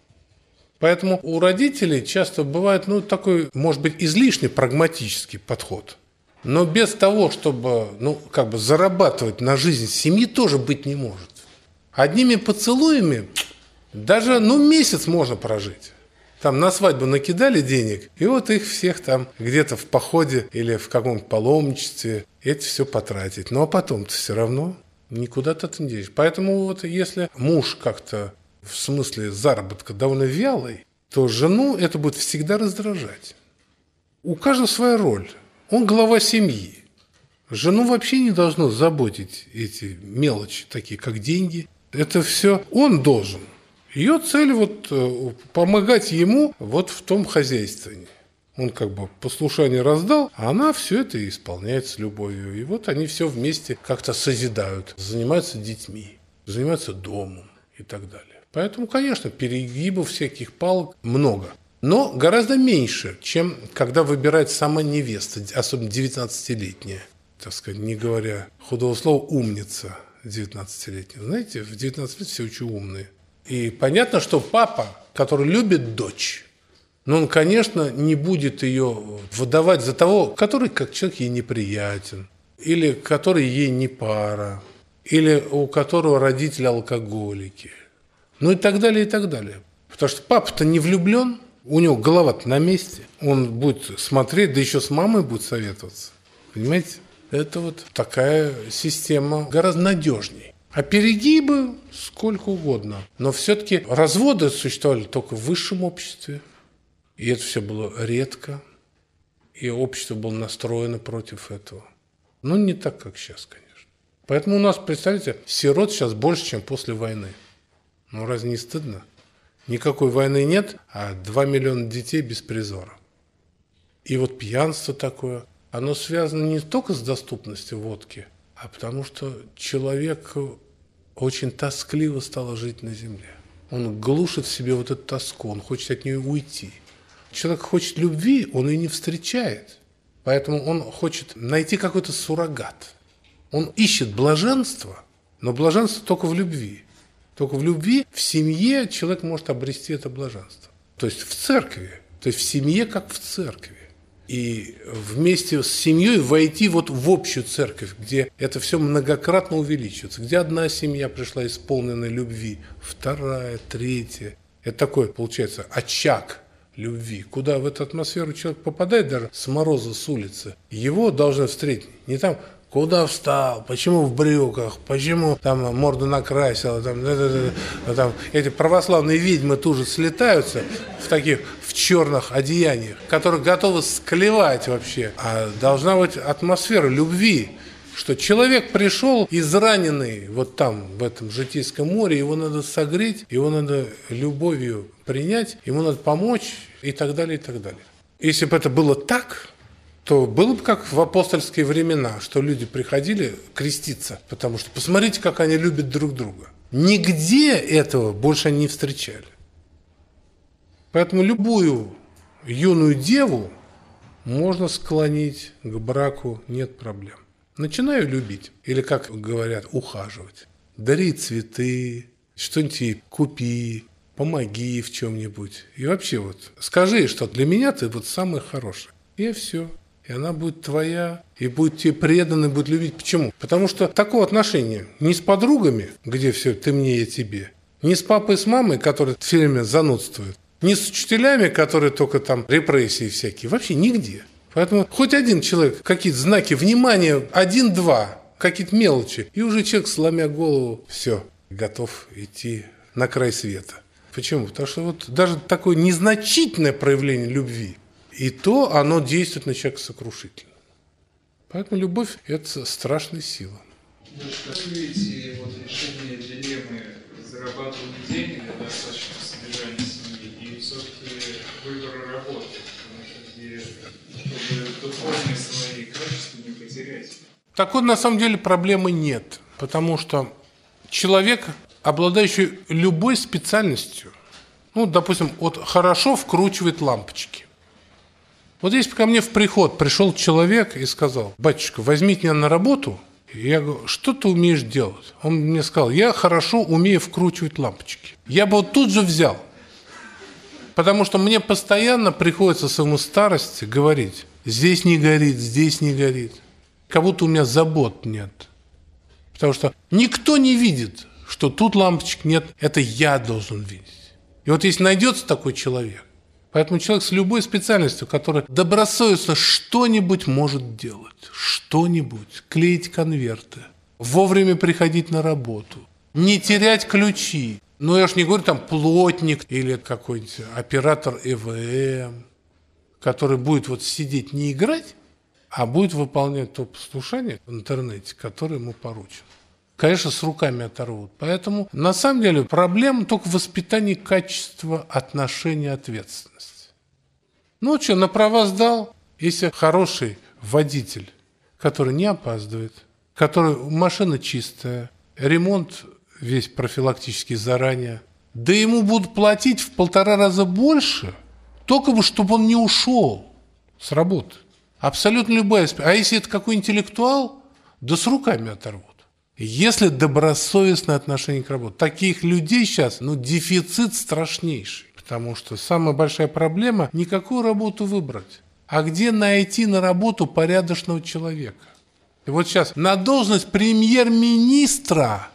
Поэтому у родителей часто бывает, ну, такой, может быть, излишне прагматический подход. Но без того, чтобы, ну, как бы зарабатывать на жизнь семьи, тоже быть не может. Одними поцелуями даже, ну, месяц можно прожить. Там на свадьбу накидали денег, и вот их всех там где-то в походе или в каком-то паломничестве это все потратить. Ну, а потом-то все равно никуда ты не денешь. Поэтому вот если муж как-то в смысле заработка довольно вялый, то жену это будет всегда раздражать. У каждого своя роль. Он глава семьи. Жену вообще не должно заботить эти мелочи, такие как деньги. Это все он должен. Ее цель вот помогать ему вот в том хозяйствовании. Он как бы послушание раздал, а она все это исполняет с любовью. И вот они все вместе как-то созидают, занимаются детьми, занимаются домом и так далее. Поэтому, конечно, перегибов всяких палок много. Но гораздо меньше, чем когда выбирает сама невеста, особенно девятнадцатилетняя. Так сказать, не говоря худого слова, умница девятнадцатилетняя. Знаете, в девятнадцать лет все очень умные. И понятно, что папа, который любит дочь, но он, конечно, не будет ее выдавать за того, который как человек ей неприятен, или который ей не пара, или у которого родители алкоголики. Ну и так далее, и так далее. Потому что папа-то не влюблен, у него голова-то на месте. Он будет смотреть, да еще с мамой будет советоваться. Понимаете? Это вот такая система гораздо надежней. А перегибы сколько угодно. Но все-таки разводы существовали только в высшем обществе. И это все было редко. И общество было настроено против этого. Но не так, как сейчас, конечно. Поэтому у нас, представьте, сирот сейчас больше, чем после войны. Ну, разве не стыдно? Никакой войны нет, а два миллиона детей без призора. И вот пьянство такое, оно связано не только с доступностью водки, а потому что человек очень тоскливо стал жить на земле. Он глушит в себе вот эту тоску, он хочет от нее уйти. Человек хочет любви, он ее не встречает. Поэтому он хочет найти какой-то суррогат. Он ищет блаженство, но блаженство только в любви. Только в любви, в семье человек может обрести это блаженство. То есть в церкви, то есть в семье, как в церкви. И вместе с семьей войти вот в общую церковь, где это все многократно увеличивается. Где одна семья пришла исполненной любви, вторая, третья. Это такой, получается, очаг любви. Куда в эту атмосферу человек попадает даже с мороза, с улицы, его должны встретить не там Куда встал? Почему в брюках? Почему там морду накрасила? Там, да, да, да, там, эти православные ведьмы тут же слетаются в таких в черных одеяниях, которые готовы склевать вообще. А должна быть атмосфера любви, что человек пришел израненный вот там, в этом житейском море, его надо согреть, его надо любовью принять, ему надо помочь и так далее, и так далее. Если бы это было так, то было бы как в апостольские времена, что люди приходили креститься, потому что посмотрите, как они любят друг друга. Нигде этого больше они не встречали. Поэтому любую юную деву можно склонить к браку, нет проблем. Начинаю любить, или, как говорят, ухаживать. Дари цветы, что-нибудь ей купи, помоги в чем-нибудь. И вообще вот скажи, что для меня ты вот самый хороший. И все. И она будет твоя, и будет тебе предана, и будет любить. Почему? Потому что такого отношения не с подругами, где все ты мне, я тебе, не с папой и с мамой, которые все время занудствуют, не с учителями, которые только там репрессии всякие, вообще нигде. Поэтому хоть один человек, какие-то знаки внимания, один-два, какие-то мелочи, и уже человек, сломя голову, все, готов идти на край света. Почему? Потому что вот даже такое незначительное проявление любви, и то оно действует на человека сокрушительно. Поэтому любовь – это страшная сила. Как вы видите вот решение дилеммы зарабатывания денег для достаточного содержания семьи и все-таки выбора работы, потому что где, чтобы духовные свои качества не потерять? Так вот, на самом деле проблемы нет, потому что человек, обладающий любой специальностью, ну, допустим, вот хорошо вкручивает лампочки. Вот если ко мне в приход пришел человек и сказал: батюшка, возьмите меня на работу. Я говорю: что ты умеешь делать? Он мне сказал: я хорошо умею вкручивать лампочки. Я бы вот тут же взял. Потому что мне постоянно приходится своему старости говорить: здесь не горит, здесь не горит. Как будто у меня забот нет. Потому что никто не видит, что тут лампочек нет. Это я должен видеть. И вот если найдется такой человек, поэтому человек с любой специальностью, который добросовестно что-нибудь может делать, что-нибудь, клеить конверты, вовремя приходить на работу, не терять ключи. Ну, я ж не говорю, там, плотник или какой-нибудь оператор э вэ эм, который будет вот сидеть не играть, а будет выполнять то послушание в интернете, которое ему поручено. Конечно, с руками оторвут. Поэтому, на самом деле, проблема только в воспитании качества отношения, ответственности. Ну, что, на права сдал? Если хороший водитель, который не опаздывает, который машина чистая, ремонт весь профилактический заранее, да ему будут платить в полтора раза больше, только бы, чтобы он не ушел с работы. Абсолютно любая. А если это какой интеллектуал, да с руками оторвут. Если добросовестное отношение к работе. Таких людей сейчас, ну, дефицит страшнейший. Потому что самая большая проблема – не какую работу выбрать, а где найти на работу порядочного человека. И вот сейчас на должность премьер-министра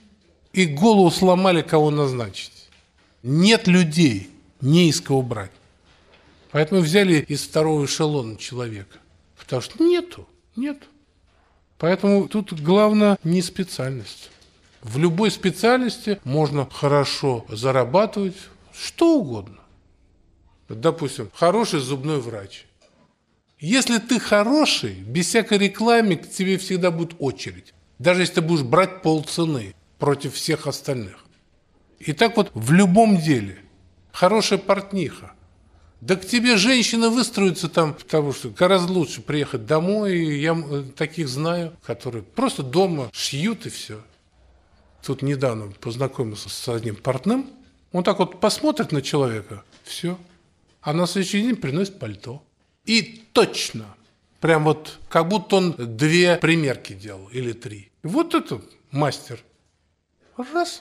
и голову сломали, кого назначить. Нет людей, не из кого брать. Поэтому взяли из второго эшелона человека. Потому что нету, нету. Поэтому тут главное не специальность. В любой специальности можно хорошо зарабатывать что угодно. Допустим, хороший зубной врач. Если ты хороший, без всякой рекламы к тебе всегда будет очередь. Даже если ты будешь брать полцены против всех остальных. И так вот в любом деле. Хорошая портниха. Да к тебе женщины выстроятся там, потому что гораздо лучше приехать домой. И я таких знаю, которые просто дома шьют и все. Тут недавно познакомился с одним портным. Он так вот посмотрит на человека, все. А на следующий день приносит пальто. И точно, прям вот, как будто он две примерки делал или три. Вот это мастер. Раз.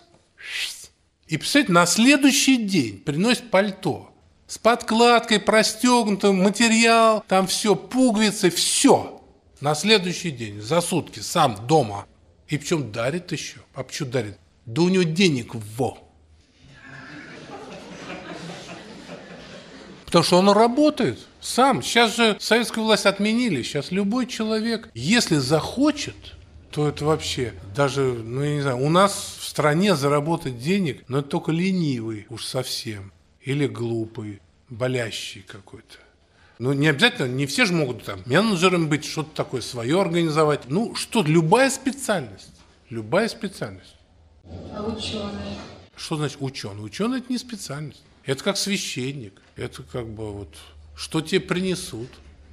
И, представляете, на следующий день приносит пальто. С подкладкой, простегнутым, материал, там все, пуговицы, все. На следующий день, за сутки, сам дома. И причем дарит еще. А почему дарит? Да у него денег во. Потому Потому что он работает сам. Сейчас же советскую власть отменили. Сейчас любой человек, если захочет, то это вообще даже, ну я не знаю, у нас в стране заработать денег, но это только ленивый уж совсем. Или глупый, болящий какой-то. Ну, не обязательно, не все же могут там менеджером быть, что-то такое свое организовать. Ну, что, любая специальность. Любая специальность. А ученые? Что значит ученый? Ученый – это не специальность. Это как священник. Это как бы вот, что тебе принесут.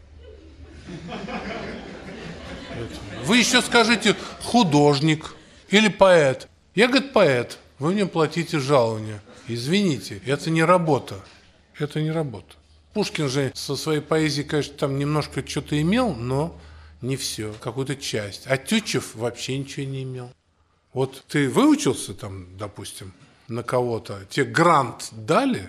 Это. Вы еще скажите художник или поэт. Я, говорит, поэт. Вы мне платите жалование. Извините, это не работа. Это не работа. Пушкин же со своей поэзией, конечно, там немножко что-то имел, но не все, какую-то часть. А Тютчев вообще ничего не имел. Вот ты выучился там, допустим, на кого-то, тебе грант дали,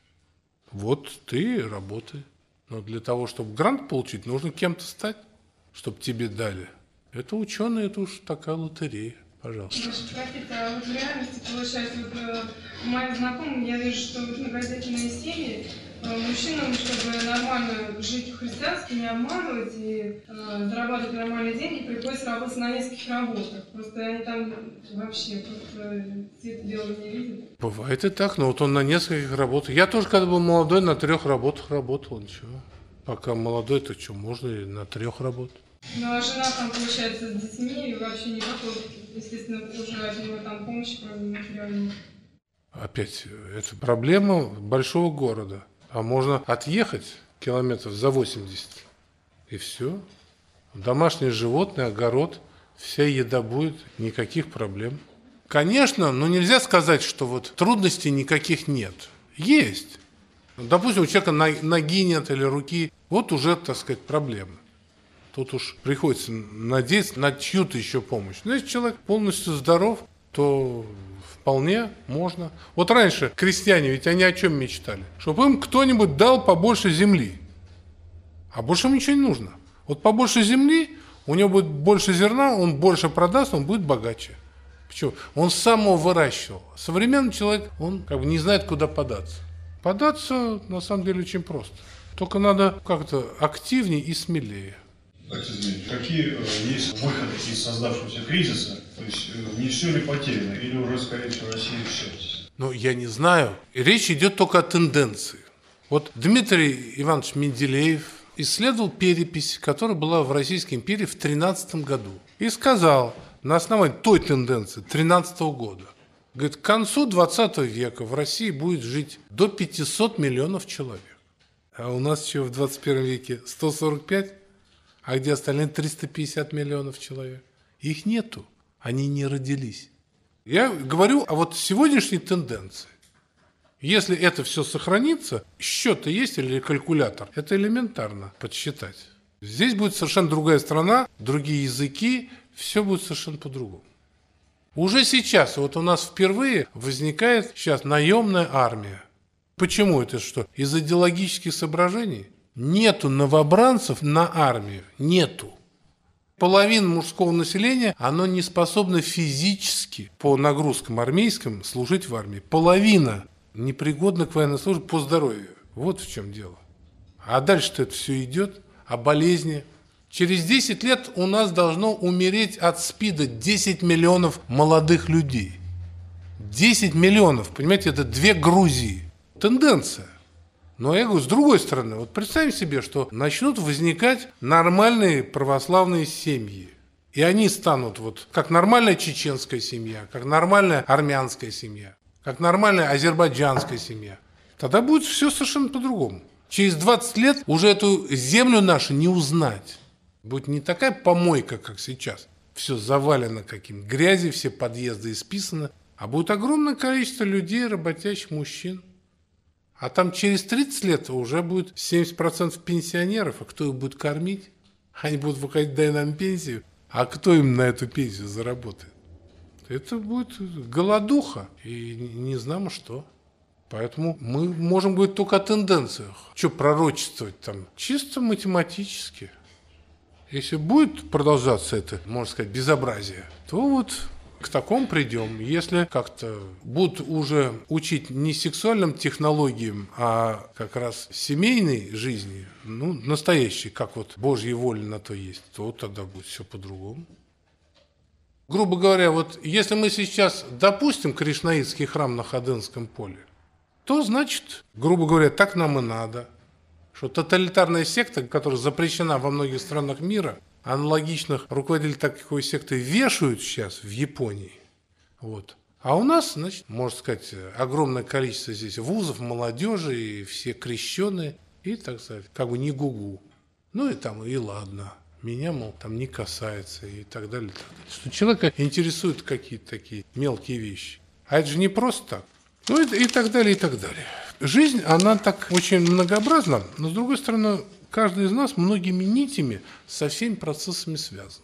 вот ты работай. Но для того, чтобы грант получить, нужно кем-то стать, чтобы тебе дали. Это ученые, это уж такая лотерея. Пожалуйста. Какие-то вот реальности получается, вот э, у моих знакомых я вижу, что вот многодетельные семьи, э, мужчинам, чтобы нормально жить христиански, не обманывать и э, зарабатывать нормальные деньги, приходится работать на нескольких работах. Просто они там вообще просто цвета белого не видят. Бывает и так, но вот он на нескольких работах. Я тоже, когда был молодой, на трех работах работал, ничего. Пока молодой, то что, можно и на трех работать. Ну а жена там, получается, с детьми и вообще никакой, естественно, уже от него там помощи, кроме материальной. Опять, это проблема большого города. А можно отъехать километров за восемьдесят, и все. Домашнее животное, огород, вся еда будет, никаких проблем. Конечно, но нельзя сказать, что вот трудностей никаких нет. Есть. Допустим, у человека ноги нет или руки, вот уже, так сказать, проблемы. Тут уж приходится надеяться на чью-то еще помощь. Но если человек полностью здоров, то вполне можно. Вот раньше крестьяне, ведь они о чем мечтали? Чтобы им кто-нибудь дал побольше земли. А больше ему ничего не нужно. Вот побольше земли, у него будет больше зерна, он больше продаст, он будет богаче. Почему? Он сам его выращивал. Современный человек, он как бы не знает, куда податься. Податься, на самом деле, очень просто. Только надо как-то активнее и смелее. Какие э, есть выходы из создавшегося кризиса? То есть э, не все ли потеряно, или уже, скорее всего, Россия все? Ну, я не знаю. Речь идет только о тенденции. Вот Дмитрий Иванович Менделеев исследовал перепись, которая была в Российской империи в тринадцатом году. И сказал, на основании той тенденции тринадцатого года, говорит, к концу двадцатого века в России будет жить до пятисот миллионов человек. А у нас еще в двадцать первом веке сто сорок пять? А где остальные триста пятьдесят миллионов человек? Их нету, они не родились. Я говорю о вот сегодняшней тенденции. Если это все сохранится, счеты есть или калькулятор, это элементарно подсчитать. Здесь будет совершенно другая страна, другие языки, все будет совершенно по-другому. Уже сейчас, вот у нас впервые возникает сейчас наемная армия. Почему это что? Из идеологических соображений? Нету новобранцев на армию. Нету. Половина мужского населения, оно не способно физически по нагрузкам армейским служить в армии. Половина непригодна к военной службе по здоровью. Вот в чем дело. А дальше-то это все идет. А болезни. Через десять лет у нас должно умереть от СПИДа десять миллионов молодых людей. десять миллионов, понимаете, это две Грузии. Тенденция. Но я говорю, с другой стороны, вот представим себе, что начнут возникать нормальные православные семьи. И они станут вот как нормальная чеченская семья, как нормальная армянская семья, как нормальная азербайджанская семья. Тогда будет все совершенно по-другому. Через двадцать лет уже эту землю нашу не узнать. Будет не такая помойка, как сейчас. Все завалено каким-то грязью, все подъезды исписаны. А будет огромное количество людей, работящих мужчин. А там через тридцать лет уже будет семьдесят процентов пенсионеров. А кто их будет кормить? Они будут выходить, дай нам пенсию. А кто им на эту пенсию заработает? Это будет голодуха. И не знаем что. Поэтому мы можем говорить только о тенденциях. Что пророчествовать там? Чисто математически. Если будет продолжаться это, можно сказать, безобразие, то вот к такому придем, если как-то будут уже учить не сексуальным технологиям, а как раз семейной жизни, ну, настоящей, как вот Божья воля на то есть, то тогда будет все по-другому. Грубо говоря, вот если мы сейчас допустим кришнаитский храм на Ходынском поле, то значит, грубо говоря, так нам и надо. Что тоталитарная секта, которая запрещена во многих странах мира, аналогичных руководителей такой секты вешают сейчас в Японии. Вот. А у нас, значит, можно сказать, огромное количество здесь вузов, молодежи, и все крещеные, и так сказать, как бы не гугу. Ну и там, и ладно. Меня, мол, там не касается, и так далее. И так далее. Что человека интересуют какие-то такие мелкие вещи. А это же не просто так. Ну и, и так далее, и так далее. Жизнь, она так очень многообразна, но, с другой стороны, каждый из нас многими нитями со всеми процессами связан.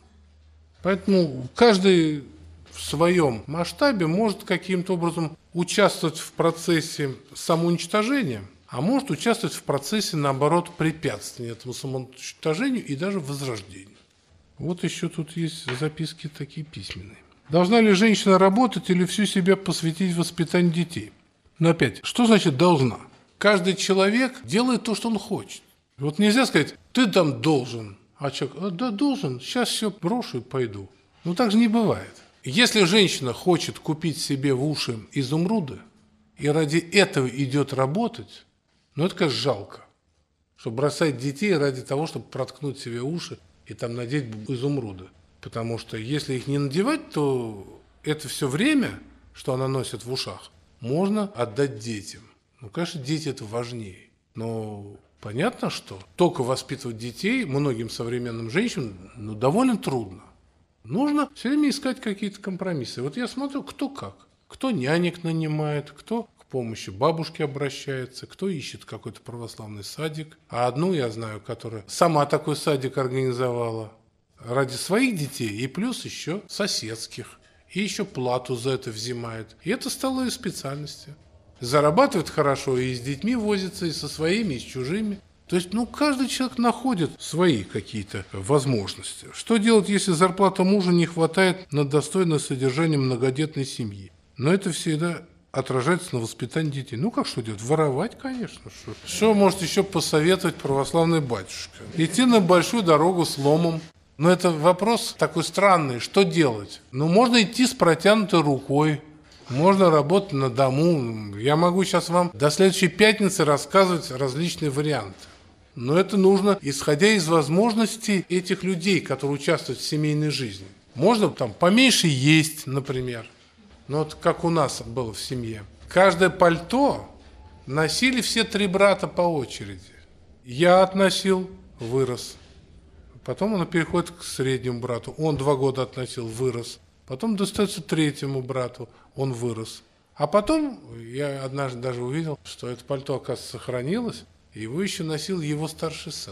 Поэтому каждый в своем масштабе может каким-то образом участвовать в процессе самоуничтожения, а может участвовать в процессе, наоборот, препятствия этому самоуничтожению и даже возрождению. Вот еще тут есть записки такие письменные. Должна ли женщина работать или всю себя посвятить воспитанию детей? Но опять, что значит «должна»? Каждый человек делает то, что он хочет. Вот нельзя сказать «ты там должен», а человек а, «да, должен, сейчас все брошу и пойду». Ну так же не бывает. Если женщина хочет купить себе в уши изумруды и ради этого идет работать, ну это, конечно, жалко, что бросать детей ради того, чтобы проткнуть себе уши и там надеть изумруды. Потому что если их не надевать, то это все время, что она носит в ушах, можно отдать детям. Ну, конечно, дети это важнее. Но понятно, что только воспитывать детей многим современным женщинам ну, довольно трудно. Нужно все время искать какие-то компромиссы. Вот я смотрю, кто как. Кто нянек нанимает, кто к помощи бабушки обращается, кто ищет какой-то православный садик. А одну я знаю, которая сама такой садик организовала ради своих детей и плюс еще соседских. И еще плату за это взимает. И это стало ее специальностью. Зарабатывает хорошо и с детьми возится, и со своими, и с чужими. То есть, ну, каждый человек находит свои какие-то возможности. Что делать, если зарплаты мужа не хватает на достойное содержание многодетной семьи? Но это всегда отражается на воспитании детей. Ну, как что делать? Воровать, конечно. Что, что может еще посоветовать православный батюшка? Идти на большую дорогу с ломом. Но это вопрос такой странный. Что делать? Ну, можно идти с протянутой рукой. Можно работать на дому. Я могу сейчас вам до следующей пятницы рассказывать различные варианты. Но это нужно, исходя из возможностей этих людей, которые участвуют в семейной жизни. Можно там поменьше есть, например. Ну, вот как у нас было в семье. Каждое пальто носили все три брата по очереди. Я относил, вырос. Потом он переходит к среднему брату. Он два года относил, вырос. Потом достается третьему брату. Он вырос. А потом я однажды даже увидел, что это пальто, оказывается, сохранилось. И его еще носил его старший сын.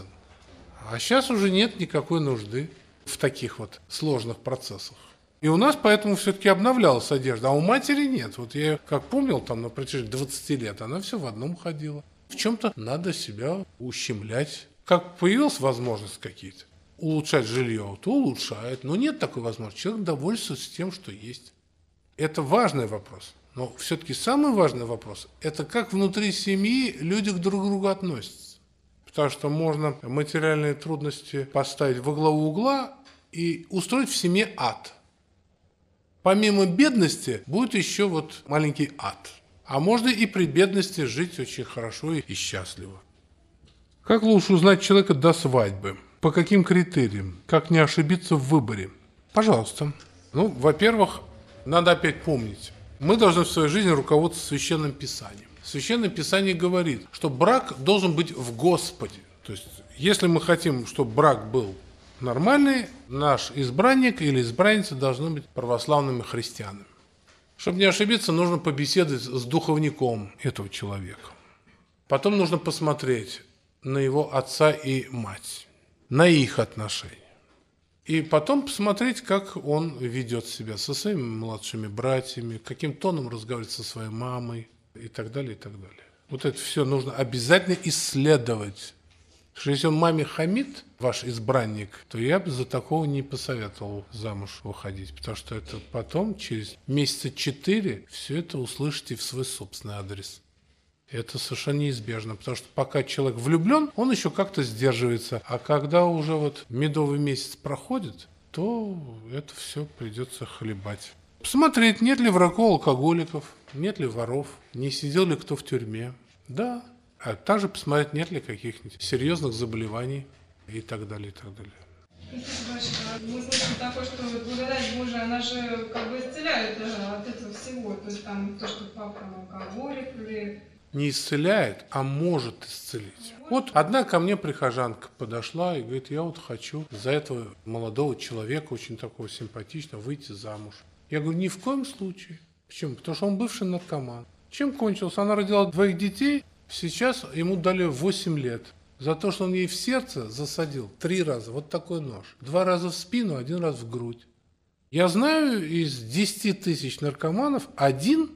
А сейчас уже нет никакой нужды в таких вот сложных процессах. И у нас поэтому все-таки обновлялась одежда. А у матери нет. Вот я как помнил, там на протяжении двадцати лет, она все в одном ходила. В чем-то надо себя ущемлять. Как появилась возможность какие-то улучшать жилье, то улучшает. Но нет такой возможности. Человек довольствуется тем, что есть. Это важный вопрос. Но все-таки самый важный вопрос – это как внутри семьи люди к друг другу относятся. Потому что можно материальные трудности поставить во главу угла и устроить в семье ад. Помимо бедности будет еще вот маленький ад. А можно и при бедности жить очень хорошо и счастливо. Как лучше узнать человека до свадьбы? По каким критериям? Как не ошибиться в выборе? Пожалуйста. Ну, во-первых, надо опять помнить. Мы должны в своей жизни руководствоваться Священным Писанием. Священное Писание говорит, что брак должен быть в Господе. То есть, если мы хотим, чтобы брак был нормальный, наш избранник или избранница должны быть православными христианами. Чтобы не ошибиться, нужно побеседовать с духовником этого человека. Потом нужно посмотреть на его отца и мать, на их отношения. И потом посмотреть, как он ведет себя со своими младшими братьями, каким тоном разговаривает со своей мамой и так далее, и так далее. Вот это все нужно обязательно исследовать. Что если он маме хамит, ваш избранник, то я бы за такого не посоветовал замуж выходить, потому что это потом, через месяца четыре, все это услышите в свой собственный адрес. Это совершенно неизбежно, потому что пока человек влюблен, он еще как-то сдерживается, а когда уже вот медовый месяц проходит, то это все придется хлебать. Посмотреть, нет ли врагов алкоголиков, нет ли воров, не сидел ли кто в тюрьме. Да. А также посмотреть, нет ли каких-нибудь серьезных заболеваний и так далее, и так далее. Спасибо большое. Мы слышим такое, что благодать Божия, она же как бы исцеляет даже от этого всего. То есть там то, что папа алкоголик или... Не исцеляет, а может исцелить. Вот одна ко мне прихожанка подошла и говорит, я вот хочу за этого молодого человека, очень такого симпатичного, выйти замуж. Я говорю, ни в коем случае. Почему? Потому что он бывший наркоман. Чем кончилось? Она родила двоих детей. Сейчас ему дали восемь лет за то, что он ей в сердце засадил три раза, вот такой нож. Два раза в спину, один раз в грудь. Я знаю, из десяти тысяч наркоманов один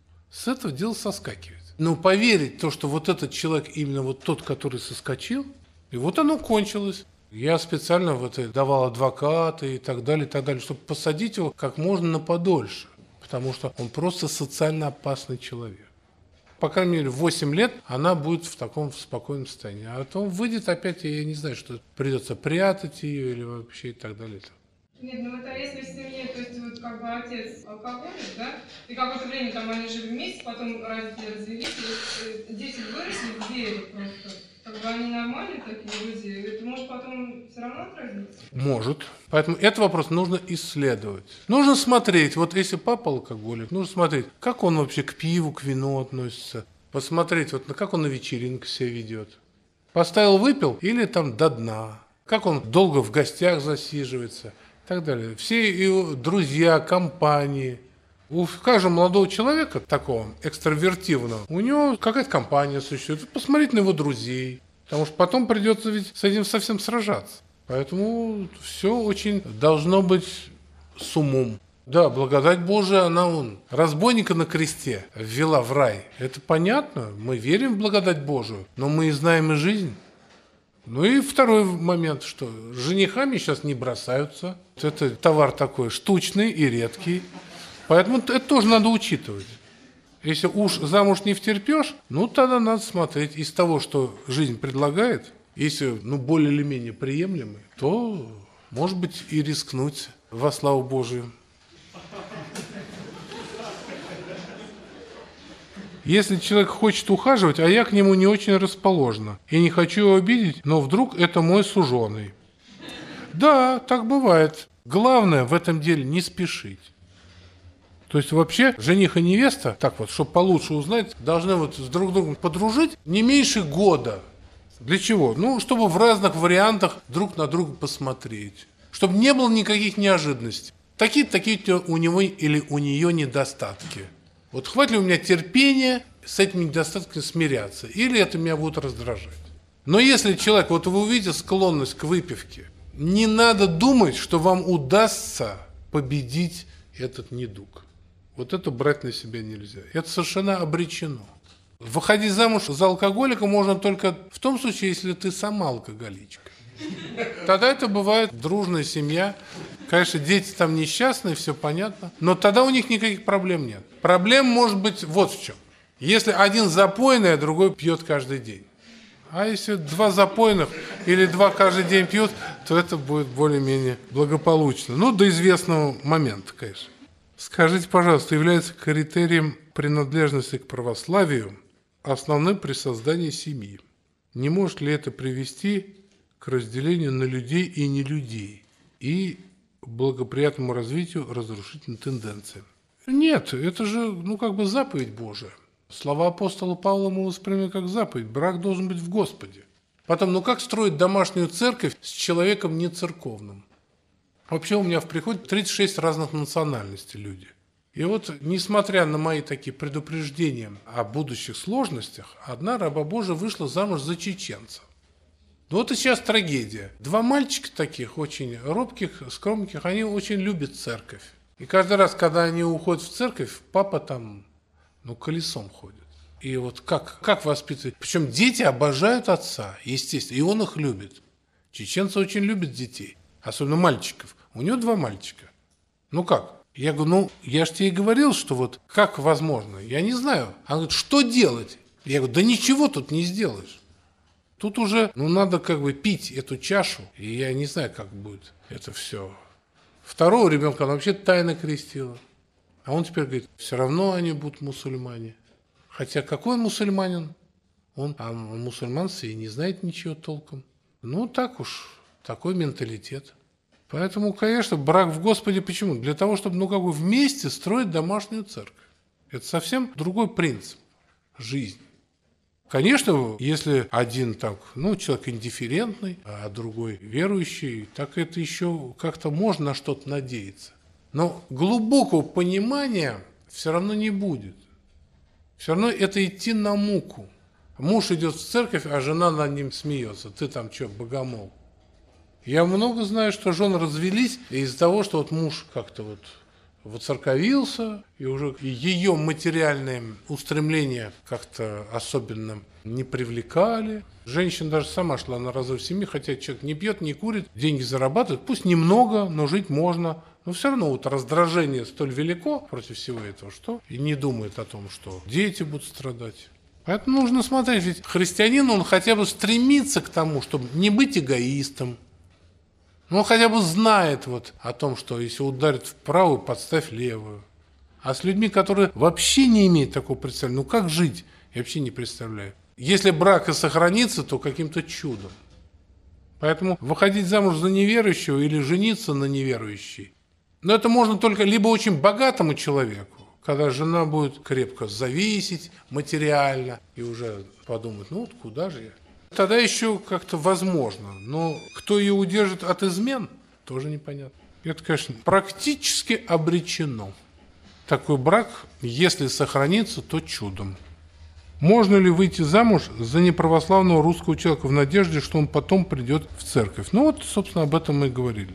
с этого дела соскакивает. Но поверить в то, что вот этот человек именно вот тот, который соскочил, и вот оно кончилось. Я специально вот давал адвоката и так далее, и так далее, чтобы посадить его как можно на подольше, потому что он просто социально опасный человек. По крайней мере, в восемь лет она будет в таком спокойном состоянии. А потом выйдет опять, и я не знаю, что придется прятать ее или вообще и так далее. Нет, ну это если в семье, то есть вот как бы отец алкоголик, да, и какое-то время там они жили вместе, потом родители развелись, и дети выросли в вере просто. Как бы они нормальные такие люди, это может потом все равно отразиться? Может. Поэтому этот вопрос нужно исследовать. Нужно смотреть, вот если папа алкоголик, нужно смотреть, как он вообще к пиву, к вину относится. Посмотреть, вот как он на вечеринках себя ведет. Поставил, выпил или там до дна. Как он долго в гостях засиживается и так далее. Все его друзья, компании. У каждого молодого человека, такого экстравертивного, у него какая-то компания существует. Посмотреть на его друзей. Потому что потом придется ведь с этим совсем сражаться. Поэтому все очень должно быть с умом. Да, благодать Божия, она он, разбойника на кресте ввела в рай. Это понятно, мы верим в благодать Божию, но мы и знаем и жизнь. Ну и второй момент, что женихами сейчас не бросаются. Это товар такой штучный и редкий. Поэтому это тоже надо учитывать. Если уж замуж не втерпешь, ну тогда надо смотреть из того, что жизнь предлагает. Если ну, более или менее приемлемый, то, может быть, и рискнуть во славу Божию. Если человек хочет ухаживать, а я к нему не очень расположена, и не хочу его обидеть, но вдруг это мой суженый. Да, так бывает. Главное в этом деле не спешить. То есть вообще жених и невеста, так вот, чтобы получше узнать, должны вот с друг другом подружить не меньше года. Для чего? Ну, чтобы в разных вариантах друг на друга посмотреть. Чтобы не было никаких неожиданностей. Такие-то, такие-то у него или у нее недостатки. Вот хватит ли у меня терпения с этими недостатками смиряться, или это меня будет раздражать. Но если человек, вот вы увидите склонность к выпивке, не надо думать, что вам удастся победить этот недуг. Вот это брать на себя нельзя. Это совершенно обречено. Выходить замуж за алкоголика можно только в том случае, если ты сама алкоголичка. Тогда это бывает дружная семья. Конечно, дети там несчастные, все понятно. Но тогда у них никаких проблем нет. Проблем может быть вот в чем. Если один запойный, а другой пьет каждый день. А если два запойных или два каждый день пьют, то это будет более-менее благополучно. Ну, до известного момента, конечно. Скажите, пожалуйста, является критерием принадлежности к православию основным при создании семьи? Не может ли это привести к разделению на людей и нелюдей и благоприятному развитию разрушительной тенденции? Нет, это же, ну, как бы заповедь Божия. Слова апостола Павла мы воспринимаем как заповедь. Брак должен быть в Господе. Потом, ну как строить домашнюю церковь с человеком нецерковным? Вообще у меня в приходе тридцать шесть разных национальностей люди. И вот, несмотря на мои такие предупреждения о будущих сложностях, одна раба Божия вышла замуж за чеченца. Ну вот и сейчас трагедия. Два мальчика таких, очень робких, скромненьких, они очень любят церковь. И каждый раз, когда они уходят в церковь, папа там, ну, колесом ходит. И вот как, как воспитывать? Причем дети обожают отца, естественно, и он их любит. Чеченцы очень любят детей, особенно мальчиков. У него два мальчика. Ну как? Я говорю, ну, я же тебе и говорил, что вот как возможно. Я не знаю. Она говорит, что делать? Я говорю, да ничего тут не сделаешь. Тут уже, ну, надо как бы пить эту чашу, и я не знаю, как будет это все. Второго ребенка она вообще тайно крестила. А он теперь говорит, все равно они будут мусульмане. Хотя какой он мусульманин? Он, а мусульманство и не знает ничего толком. Ну, так уж, такой менталитет. Поэтому, конечно, брак в Господе почему? Для того, чтобы, ну, как бы вместе строить домашнюю церковь. Это совсем другой принцип жизни. Конечно, если один так, ну, человек индифферентный, а другой верующий, так это еще как-то можно на что-то надеяться. Но глубокого понимания все равно не будет. Все равно это идти на муку. Муж идет в церковь, а жена над ним смеется. Ты там что, богомол? Я много знаю, что жены развелись из-за того, что вот муж как-то вот воцерковился, и уже ее материальные устремления как-то особенно не привлекали. Женщина даже сама шла на разрыв семьи, хотя человек не пьет, не курит, деньги зарабатывает, пусть немного, но жить можно. Но все равно вот раздражение столь велико против всего этого, что и не думает о том, что дети будут страдать. Поэтому нужно смотреть, ведь христианин, он хотя бы стремится к тому, чтобы не быть эгоистом. Но он хотя бы знает вот о том, что если ударит в правую, подставь левую. А с людьми, которые вообще не имеют такого представления, ну как жить, я вообще не представляю. Если брак и сохранится, то каким-то чудом. Поэтому выходить замуж за неверующего или жениться на неверующей, но это можно только либо очень богатому человеку, когда жена будет крепко зависеть материально и уже подумать, ну вот куда же я? Тогда еще как-то возможно, но кто ее удержит от измен, тоже непонятно. Это, конечно, практически обречено. Такой брак, если сохранится, то чудом. Можно ли выйти замуж за неправославного русского человека в надежде, что он потом придет в церковь? Ну вот, собственно, об этом мы и говорили.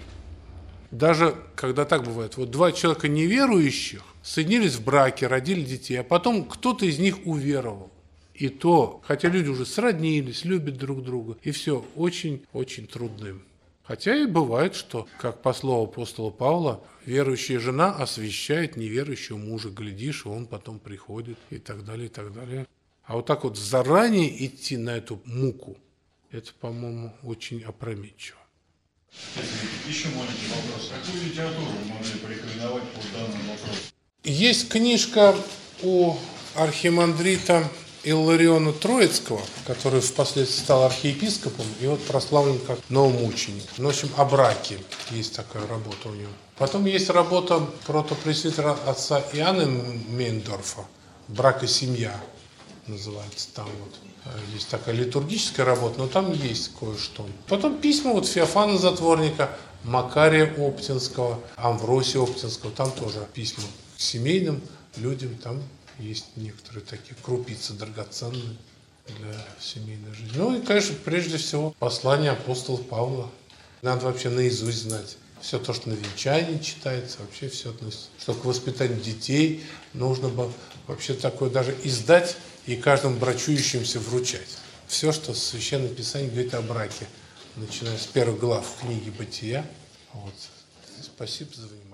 Даже когда так бывает, вот два человека неверующих соединились в браке, родили детей, а потом кто-то из них уверовал. И то, хотя люди уже сроднились, любят друг друга, и все очень-очень трудно им. Хотя и бывает, что, как по слову апостола Павла, верующая жена освящает неверующего мужа, глядишь, и он потом приходит, и так далее, и так далее. А вот так вот заранее идти на эту муку, это, по-моему, очень опрометчиво. Еще маленький вопрос. Какую литературу вы могли порекомендовать по данному вопросу? Есть книжка у архимандрита Иллариона Троицкого, который впоследствии стал архиепископом и вот прославлен как новомученик. Ну, в общем, о браке есть такая работа у него. Потом есть работа протопресвитера отца Иоанна Мейндорфа «Брак и семья» называется там вот. Есть такая литургическая работа, но там есть кое-что. Потом письма вот Феофана Затворника, Макария Оптинского, Амвросия Оптинского, там тоже письма к семейным людям, там есть некоторые такие крупицы драгоценные для семейной жизни. Ну и, конечно, прежде всего, послание апостола Павла. Надо вообще наизусть знать. Все то, что на венчании читается, вообще все относится. Что к воспитанию детей нужно бы вообще такое даже издать и каждому брачующимся вручать. Все, что Священное Писание говорит о браке, начиная с первых глав книги «Бытия». Вот. Спасибо за внимание.